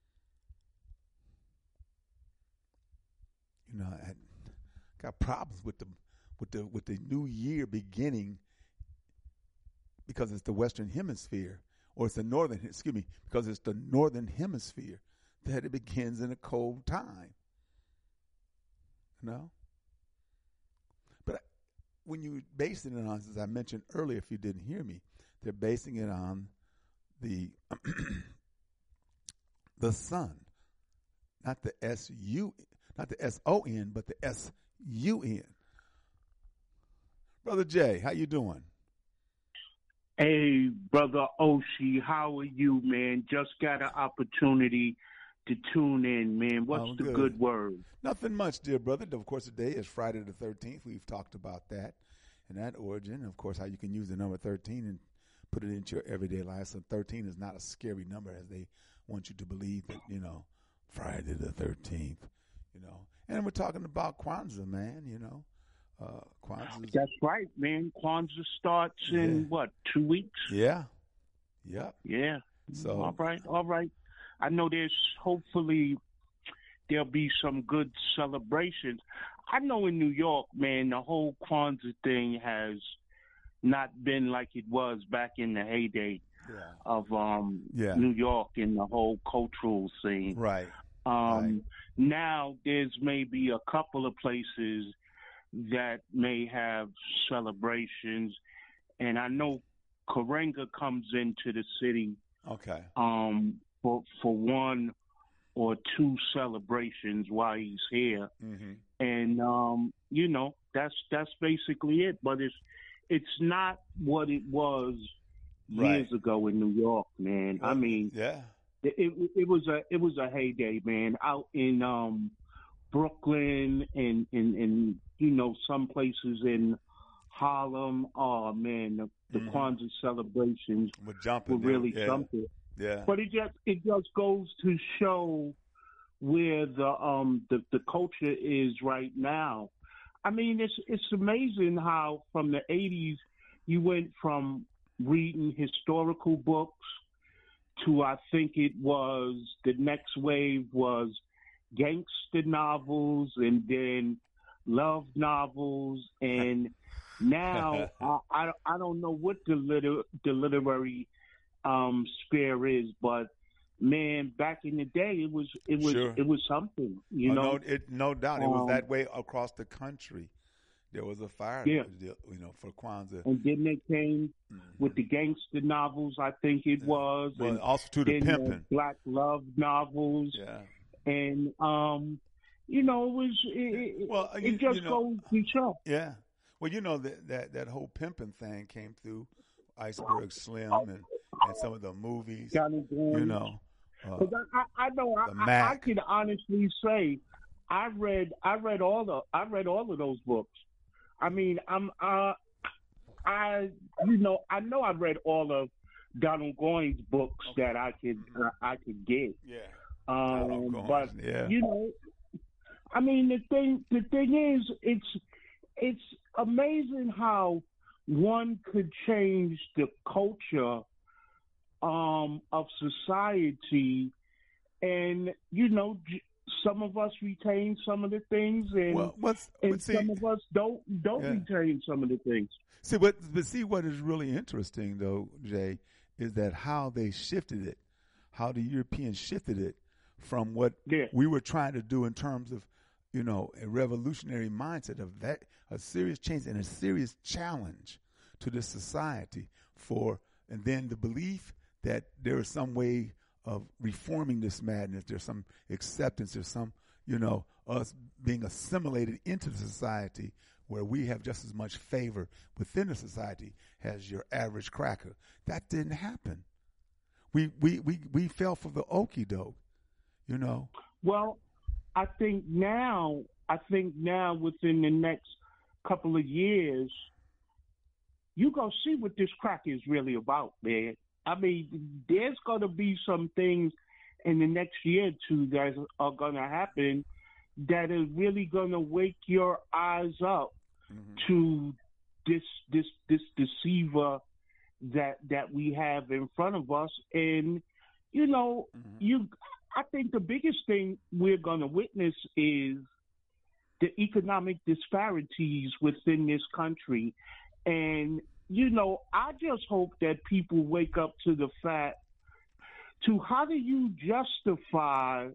You know, I got problems with the with the with the new year beginning because it's the Western Hemisphere, or it's the northern, excuse me, because it's the northern hemisphere that it begins in a cold time. You know? But when you base it on, as I mentioned earlier, if you didn't hear me, they're basing it on the the sun, not the S U, not the S O N, but the S U N. Brother Jay, how you doing? Hey, Brother Oshie, how are you, man? Just got an opportunity to tune in, man. What's Oh, the good. good word? Nothing much, dear brother. Of course, today is Friday the thirteenth. We've talked about that and that origin. Of course, how you can use the number thirteen and put it into your everyday life. So thirteen is not a scary number as they want you to believe that, you know, Friday the thirteenth, you know. And we're talking about Kwanzaa, man, you know. Uh, Kwanzaa. That's right, man. Kwanzaa starts in, Yeah. what, two weeks? Yeah. Yep. Yeah. So- all right, all right. I know there's hopefully there'll be some good celebrations. I know in New York, man, the whole Kwanzaa thing has not been like it was back in the heyday Yeah. of um, Yeah. New York and the whole cultural scene. Right. Um, Right. Now there's maybe a couple of places that may have celebrations, and I know Karenga comes into the city Okay. um, for for one or two celebrations while he's here, Mm-hmm. and um, you know that's that's basically it. But it's it's not what it was years Right. ago in New York, man. I mean, yeah. it, it it was a it was a heyday, man. Out in um, Brooklyn and, and and you know some places in Harlem. Oh man, the, the Mhm. Kwanzaa celebrations We're were jumping. really yeah. something. Yeah. But it just it just goes to show where the um the, the culture is right now. I mean, it's it's amazing how from the eighties you went from reading historical books to, I think it was the next wave was gangster novels and then love novels, and now I, I I don't know what the liter, the literary um sphere is, but man, back in the day it was it was Sure. it was something, you Oh, know. no, it, no doubt. It was Um, that way across the country. There was a fire, Yeah. deal, you know, for Kwanzaa. And then they came Mhm. with the gangster novels, I think it was, Well, and also to the then the pimping. black love novels, Yeah. and um, you know, it was it, it- Well, it you- just you know- goes to show. Yeah. Well, you know that that, that whole pimping thing came through Iceberg Slim and, and some of the movies. Johnny Goons. You know, uh, 'Cause I, I, I know I, I, I can honestly say I read I read all the I read all of those books. I mean I'm uh I you know I know I read all of Donald Goines books okay. that I could uh, I could get. Yeah. Um, Goines, but yeah. you know, I mean the thing the thing is it's it's amazing how one could change the culture um, of society, and you know, some of us retain some of the things, and, well, what's, and see, some of us don't don't yeah. retain some of the things. See, but but see what is really interesting though, Jay, is that how they shifted it, how the Europeans shifted it from what yeah. we were trying to do in terms of, you know, a revolutionary mindset of that, a serious change and a serious challenge to this society for, and then the belief that there is some way of reforming this madness. There's some acceptance. There's some, you know, us being assimilated into the society where we have just as much favor within the society as your average cracker. That didn't happen. We we we, we fell for the okie doke, you know. Well, I think now, I think now within the next couple of years, you gonna see what this crack is really about, man. I mean, there's gonna be some things in the next year or two that are gonna happen that is really gonna wake your eyes up mm-hmm. to this this this deceiver that that we have in front of us. And you know, mm-hmm. you I think the biggest thing we're gonna witness is the economic disparities within this country. And you know, I just hope that people wake up to the fact to how do you justify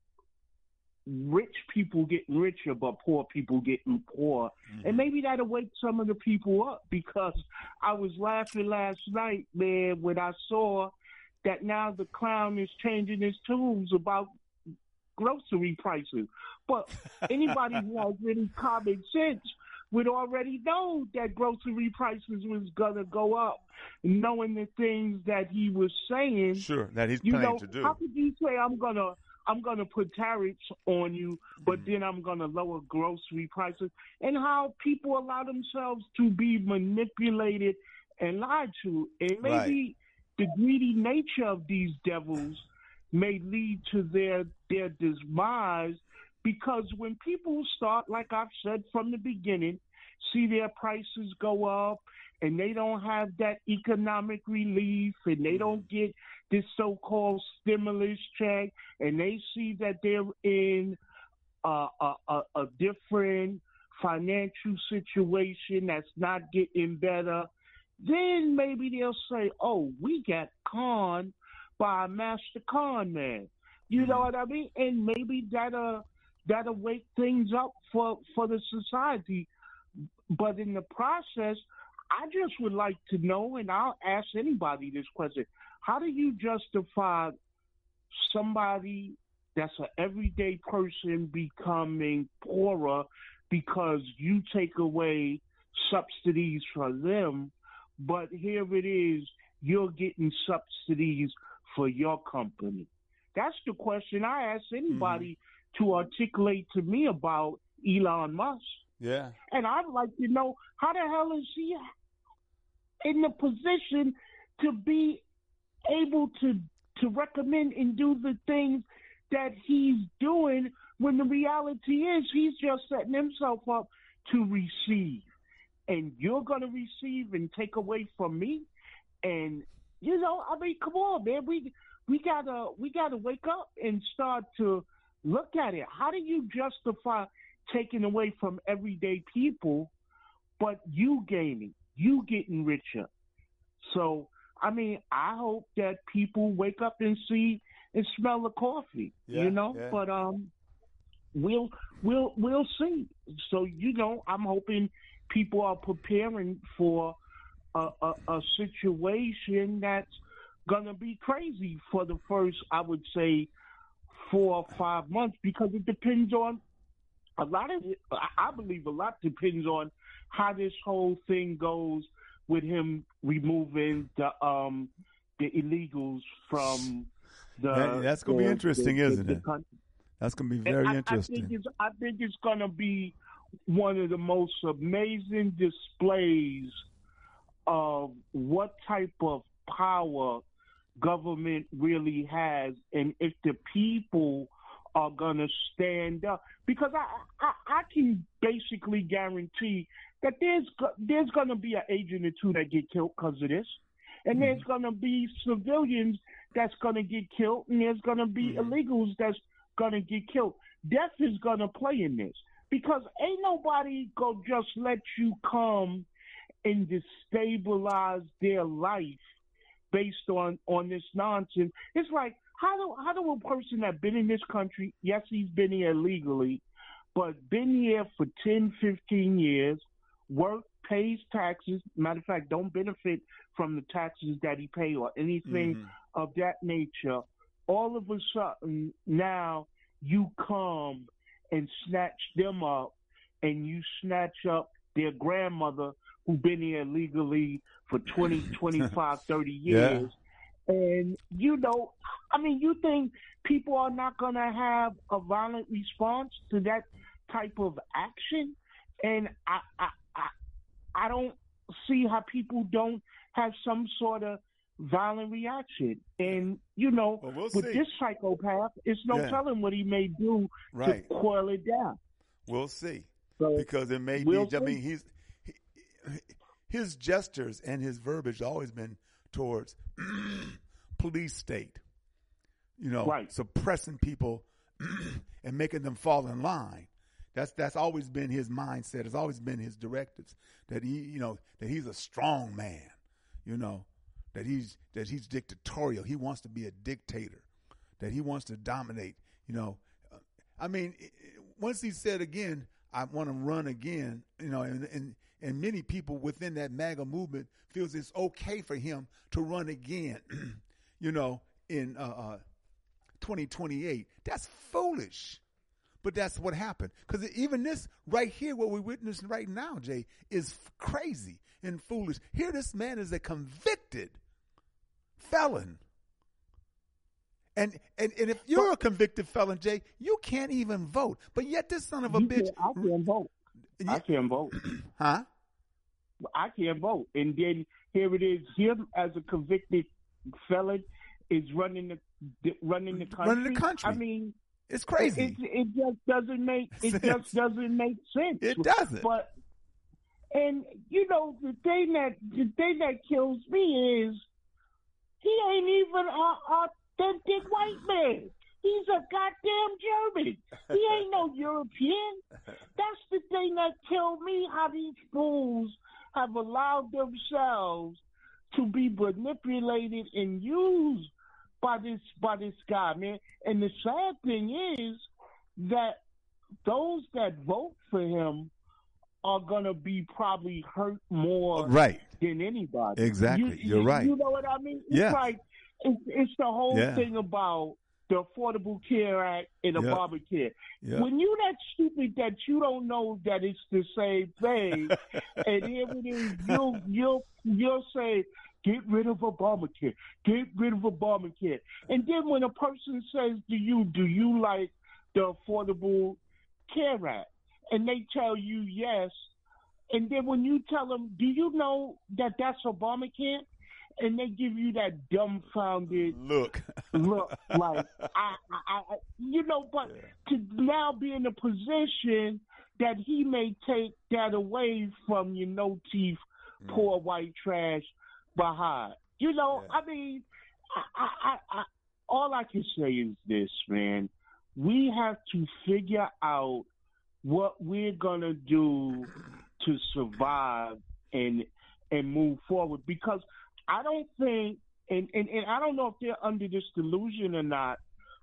rich people getting richer but poor people getting poor? Mm-hmm. And maybe that'll wake some of the people up, because I was laughing last night, man, when I saw that now the clown is changing his tunes about grocery prices. But anybody who has any common sense would already know that grocery prices was gonna go up, knowing the things that he was saying. Sure, that he's you planning know, to do. How could you say I'm gonna I'm gonna put tariffs on you, but mm-hmm. then I'm gonna lower grocery prices? And how people allow themselves to be manipulated and lied to, and maybe right. the greedy nature of these devils may lead to their their demise. Because when people start, like I've said from the beginning, see their prices go up and they don't have that economic relief and they don't get this so-called stimulus check, and they see that they're in a, a, a, a different financial situation that's not getting better, then maybe they'll say, oh, we got conned by a master con man. You know what I mean? And maybe that'll that'll wake things up for, for the society. But in the process, I just would like to know, and I'll ask anybody this question, how do you justify somebody that's an everyday person becoming poorer because you take away subsidies for them, but here it is, you're getting subsidies for your company? That's the question I ask anybody mm-hmm. to articulate to me about Elon Musk. Yeah. And I'd like to know, how the hell is he in the position to be able to to recommend and do the things that he's doing, when the reality is he's just setting himself up to receive. And you're going to receive and take away from me? And, you know, I mean, come on, man. We we gotta we gotta wake up and start to look at it. How do you justify taking away from everyday people, but you gaining, you getting richer? So, I mean, I hope that people wake up and see and smell the coffee, yeah, you know. Yeah. But um, we'll we'll we'll see. So, you know, I'm hoping people are preparing for a, a, a situation that's gonna be crazy for the first, I would say, four or five months, because it depends on a lot of it. I believe a lot depends on how this whole thing goes with him removing the um the illegals from the. That, that's going to be interesting, the, isn't the, it? the That's going to be very I, interesting. I think it's, I think it's going to be one of the most amazing displays of what type of power government really has, and if the people are going to stand up. Because I, I, I can basically guarantee that there's there's going to be an agent or two that get killed because of this. And mm-hmm. there's going to be civilians that's going to get killed, and there's going to be mm-hmm. illegals that's going to get killed. Death is going to play in this because ain't nobody going to just let you come and destabilize their life based on, on this nonsense. It's like, how do how do a person that been in this country, yes, he's been here illegally, but been here for ten, fifteen years, work, pays taxes, matter of fact, don't benefit from the taxes that he pay or anything mm-hmm. of that nature, all of a sudden now you come and snatch them up and you snatch up their grandmother who been here legally for twenty, twenty-five, thirty years. Yeah. And, you know, I mean, you think people are not going to have a violent response to that type of action? And I, I, I, I don't see how people don't have some sort of violent reaction. And, you know, well, we'll with see. this psychopath, it's no yeah. telling what he may do right. to coil it down. We'll see. So because it may we'll be, I mean, he's, he, his gestures and his verbiage have always been towards police state, you know, right. suppressing people and making them fall in line. That's that's always been his mindset. It's always been his directives that he, you know, that he's a strong man, you know, that he's that he's dictatorial. He wants to be a dictator, that he wants to dominate. You know, I mean, once he said again, I want to run again, you know, and and and many people within that MAGA movement feels it's okay for him to run again, you know, in uh, uh, twenty twenty-eight. That's foolish. But that's what happened. Because even this right here, what we're witnessing right now, Jay, is crazy and foolish. Here, this man is a convicted felon. And and, and if you're a convicted felon, Jay, you can't even vote. But yet this son of a you bitch. Can, I can't vote. I can't vote. Huh? I can't vote. And then here it is, him as a convicted felon is running the running the country. Running the country. I mean, it's crazy. It, it, it just doesn't make it sense. just doesn't make sense. It doesn't. But and you know the thing that the thing that kills me is he ain't even a authentic white man. He's a goddamn German. He ain't no European. That's the thing that killed me. How these fools have allowed themselves to be manipulated and used by this by this guy, man. And the sad thing is that those that vote for him are gonna be probably hurt more right. than anybody. Exactly, you, you're you, right. You know what I mean? It's yeah. like it's, it's the whole yeah. thing about the Affordable Care Act and yep. Obamacare. Yep. When you that stupid that you don't know that it's the same thing, and here it is, you'll you'll you'll say, get rid of Obamacare, get rid of Obamacare. And then when a person says to you, do you like the Affordable Care Act? And they tell you yes. And then when you tell them, do you know that that's Obamacare? And they give you that dumbfounded look, look like, I, I, I, you know, but yeah. to now be in a position that he may take that away from your no teeth, mm. poor white trash behind. You know, yeah. I mean, I, I, I, all I can say is this, man. We have to figure out what we're going to do to survive and and move forward. Because I don't think, and, and, and I don't know if they're under this delusion or not,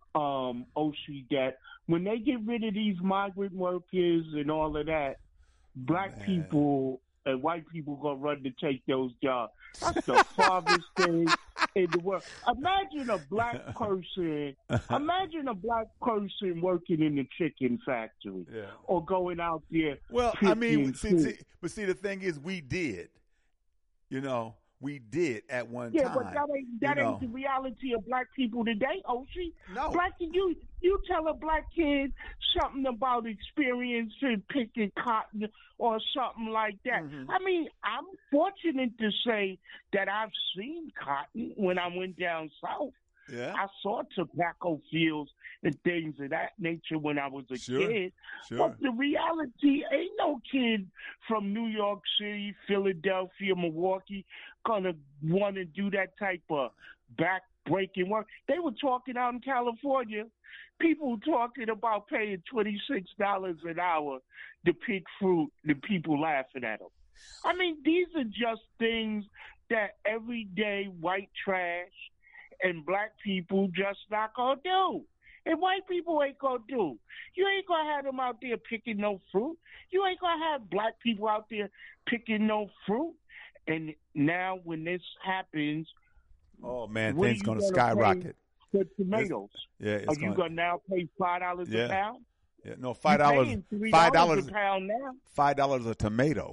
um, Oshie, that when they get rid of these migrant workers and all of that, black Man. people and white people gonna run to take those jobs. That's the farthest thing in the world. Imagine a black person. Imagine a black person working in the chicken factory, yeah. or going out there. Well, I mean, see, see, but see, the thing is, we did. You know, we did at one yeah, time. but that ain't that you ain't know. the reality of black people today, Oshie. No. Black you you tell a black kid something about experience in picking cotton or something like that. Mm-hmm. I mean, I'm fortunate to say that I've seen cotton when I went down south. Yeah. I saw tobacco fields and things of that nature when I was a Sure, kid. sure. But the reality, ain't no kid from New York City, Philadelphia, Milwaukee gonna want to do that type of back-breaking work. They were talking out in California, people talking about paying twenty-six dollars an hour to pick fruit, the people laughing at them. I mean, these are just things that everyday white trash and black people just not gonna do. And white people ain't gonna do. You ain't gonna have them out there picking no fruit. You ain't gonna have black people out there picking no fruit. And now when this happens, oh man, what things are you gonna gonna skyrocket. pay for tomatoes? Yeah, it's are you gonna, gonna now pay five dollars Yeah. a pound? Yeah, no, five You're dollars. paying three Five dollars a pound now. Five dollars a tomato.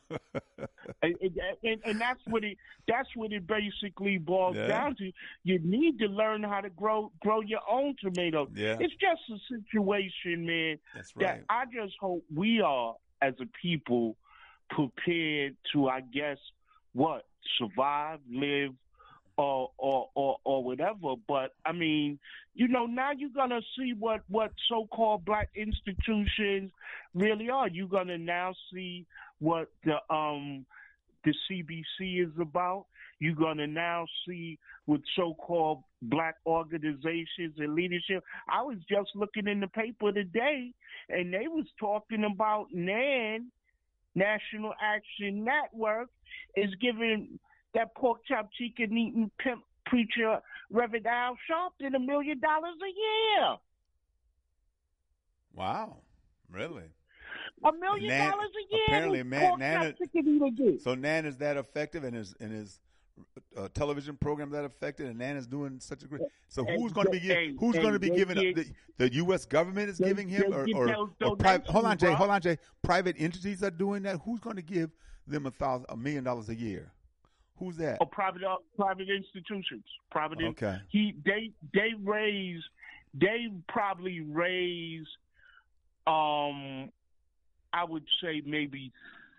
and, and, and that's what it that's what it basically boils Yeah. down to. You need to learn how to grow grow your own tomatoes. Yeah. It's just a situation, man, That's that right. I just hope we are as a people prepared to, I guess, what, survive, live, or or or, or whatever. But I mean, you know, now you're gonna see what what so-called black institutions really are. You're gonna now see what the um the C B C is about. You're gonna now see what so-called black organizations and leadership. I was just looking in the paper today, and they was talking about N A N, National Action Network, is giving that pork chop chicken eating pimp preacher Reverend Al Sharpton a million dollars a year. Wow, really? A million Nan- dollars a year. Apparently, this man, pork Nan chop chicken eater gets. So Nan is that effective, and his and his uh, television program that effective, and Nan is doing such a great. So And- who's going to be giving? and- Who's going to and be they giving? get- The, the U S government is they- giving him, they or get or, those or private? Hold on, donations, Jay. bro. Hold on, Jay. Private entities are doing that. Who's going to give them a thousand, a million dollars a year? Who's that? Or private uh, private institutions. Private. in- Okay. He they they raise they probably raise um I would say maybe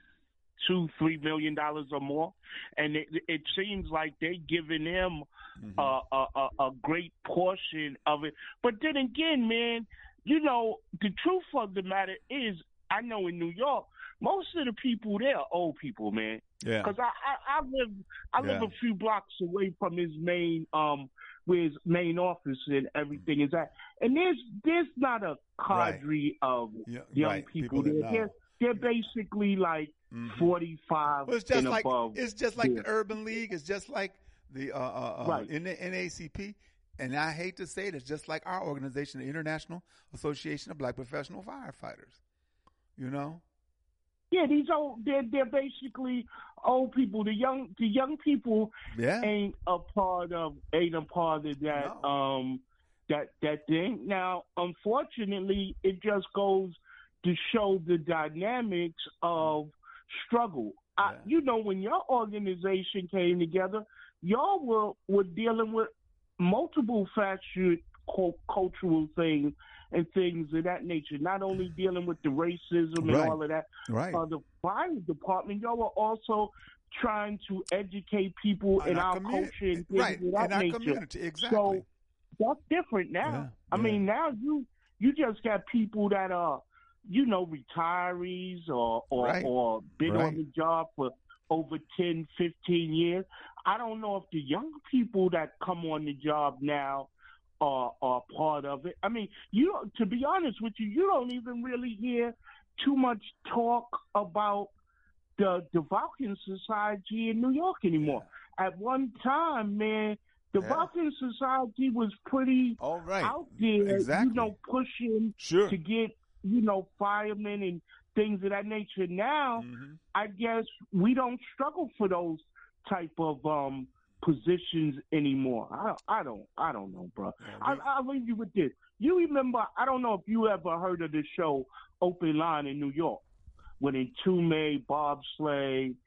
two three million dollars or more, and it, it seems like they giving him Mm-hmm. a, a, a, a great portion of it. But then again, man, you know, the truth of the matter is, I know in New York, most of the people there are old people, man. Yeah. Because I, I, I live I live Yeah. a few blocks away from his main um where his main office and everything is at, and there's there's not a cadre of Yeah, young right. people, People that there. know. They're they're basically like Mhm. forty-five Well, it's just and like above. it's just like Yeah. the Urban League. It's just like the uh, uh, uh, Right. in the N A C P. And I hate to say it, it's just like our organization, the International Association of Black Professional Firefighters. You know? Yeah, these old they're they're basically old people. The young the young people Yeah. ain't a part of ain't a part of that No. um that that thing. Now, unfortunately, it just goes to show the dynamics of struggle. I, Yeah. you know, when your organization came together, y'all were were dealing with multiple factual cul- cultural things and things of that nature. Not only dealing with the racism and Right. all of that. Right. Uh, the fire department, y'all were also trying to educate people in, In our our commu- culture and things right, of that in our nature. community, exactly. So that's different now. Yeah, I yeah. mean, now you you just got people that are, you know, retirees or or, Right. or been Right. on the job for over ten, fifteen years. I don't know if the young people that come on the job now are are part of it. I mean, you don't- to be honest with you, you don't even really hear too much talk about the the Vulcan Society in New York anymore. At one time, man, the Yeah. Vulcan Society was pretty All right. out there, Exactly. you know, pushing Sure. to get, you know, firemen and things of that nature. Now, Mhm. I guess we don't struggle for those type of um, positions anymore. I, I don't, I don't know, bro. Yeah, I, we- I'll leave you with this. You remember? I don't know if you ever heard of the show Open Line in New York, when Entombed, Bob Slay,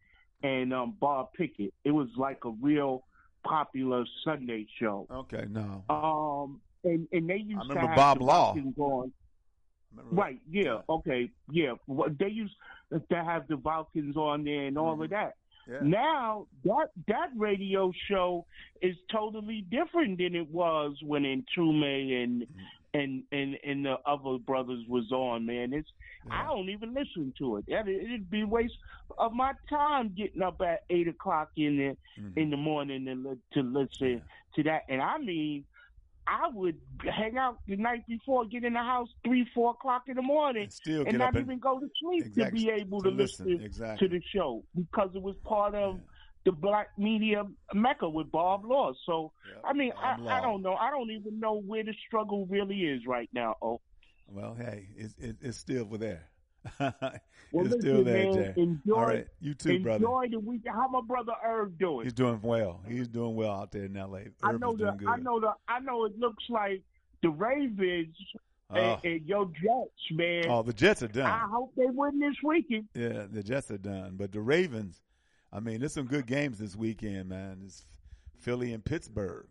and um, Bob Pickett. It was like a real popular Sunday show. Okay, no. Um, and and they used I to remember have Bob the Law. Falcons on. Right, yeah, okay, yeah. What they used to have the Falcons on there and all Mm-hmm. of that. Yeah. Now that that radio show is totally different than it was when Entume and Mm-hmm. and and and the other brothers was on. Man, it's Yeah. I don't even listen to it. That it'd be a waste of my time getting up at eight o'clock in the Mhm. in the morning and li- to listen to that. And I mean, I would hang out the night before, get in the house three, four o'clock in the morning, And still and get not up and- even go to sleep Exactly, to be able to to, listen, listen, exactly. to the show because it was part of the black media mecca with Bob Law. So, I mean, I, Bob I Law. don't know. I don't even know where the struggle really is right now. Oh, Well, hey, it's, it, it's still there. well, it's listen, still there, man, Jay. enjoy, All right, you too, enjoy brother. the week. How my brother Irv doing? He's doing well. He's doing well out there in L A. I Irv know is the, doing good. I know the, I know. It looks like the Ravens Oh. and, and your Jets, man. Oh, the Jets are done. I hope they win this weekend. Yeah, the Jets are done. But the Ravens, I mean, there's some good games this weekend, man. It's Philly and Pittsburgh.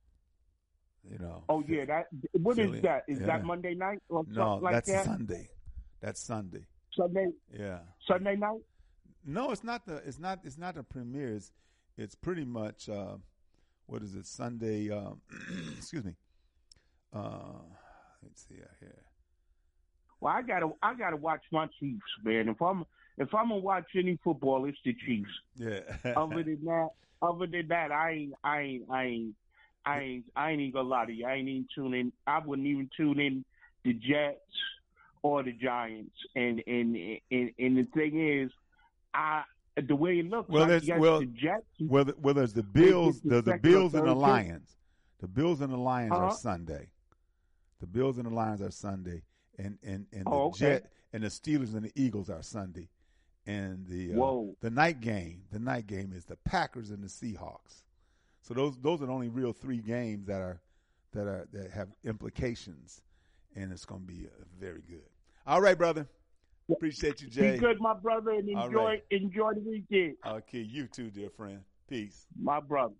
You know. Oh yeah, that. What is Philly, that? Is yeah. that Monday night or No, something like that's that? Sunday. That's Sunday. Sunday. Yeah. Sunday night. No, it's not the. It's not. It's not a premiere. It's, it's pretty much. Uh, what is it? Sunday. Um, excuse me. Uh, let's see here. Well, I gotta, I gotta watch my Chiefs, man. If I'm, if I'm gonna watch any football, it's the Chiefs. Yeah. other than that, other than that, I ain't, I ain't, I ain't, I ain't, I ain't even gonna lie to you. I ain't even tune in. I wouldn't even tune in the Jets or the Giants. And and and, and the thing is, I the way it looks, Well, I there's guess well, the Jets. well, the- well, there's the Bills, the the, the second Bills or and the third pick. Lions. The Bills and the Lions Uh-huh. are Sunday. The Bills and the Lions are Sunday, and and and the Oh, okay. Jet and the Steelers and the Eagles are Sunday, and the uh, Whoa. the night game. The night game is the Packers and the Seahawks. So those those are the only real three games that are that are that have implications, and it's going to be uh, very good. All right, brother. Appreciate you, Jay. Be good, my brother, and All enjoy right. enjoy the weekend, Okay, you too, dear friend. Peace. my brother.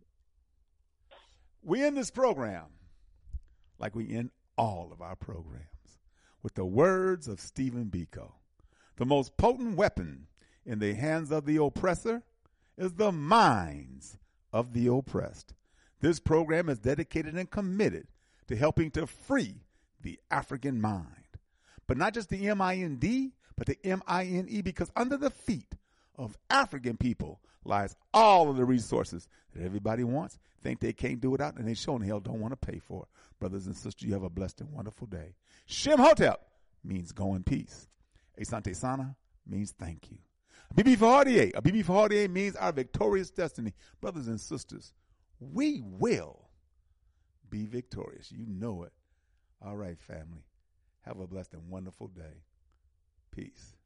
We end this program like we end all of our programs with the words of Stephen Biko. The most potent weapon in the hands of the oppressor is the minds of the oppressed. This program is dedicated and committed to helping to free the African mind. But not just the M I N D, but the M I N E, because under the feet of African people lies all of the resources that everybody wants, think they can't do without, and they sure in hell don't want to pay for. Brothers and sisters, you have a blessed and wonderful day. Shem Hotep means go in peace. Asante Sana means thank you. Bibi Fahardier, a Bibi Fahardier means our victorious destiny. Brothers and sisters, we will be victorious. You know it. All right, family. Have a blessed and wonderful day. Peace.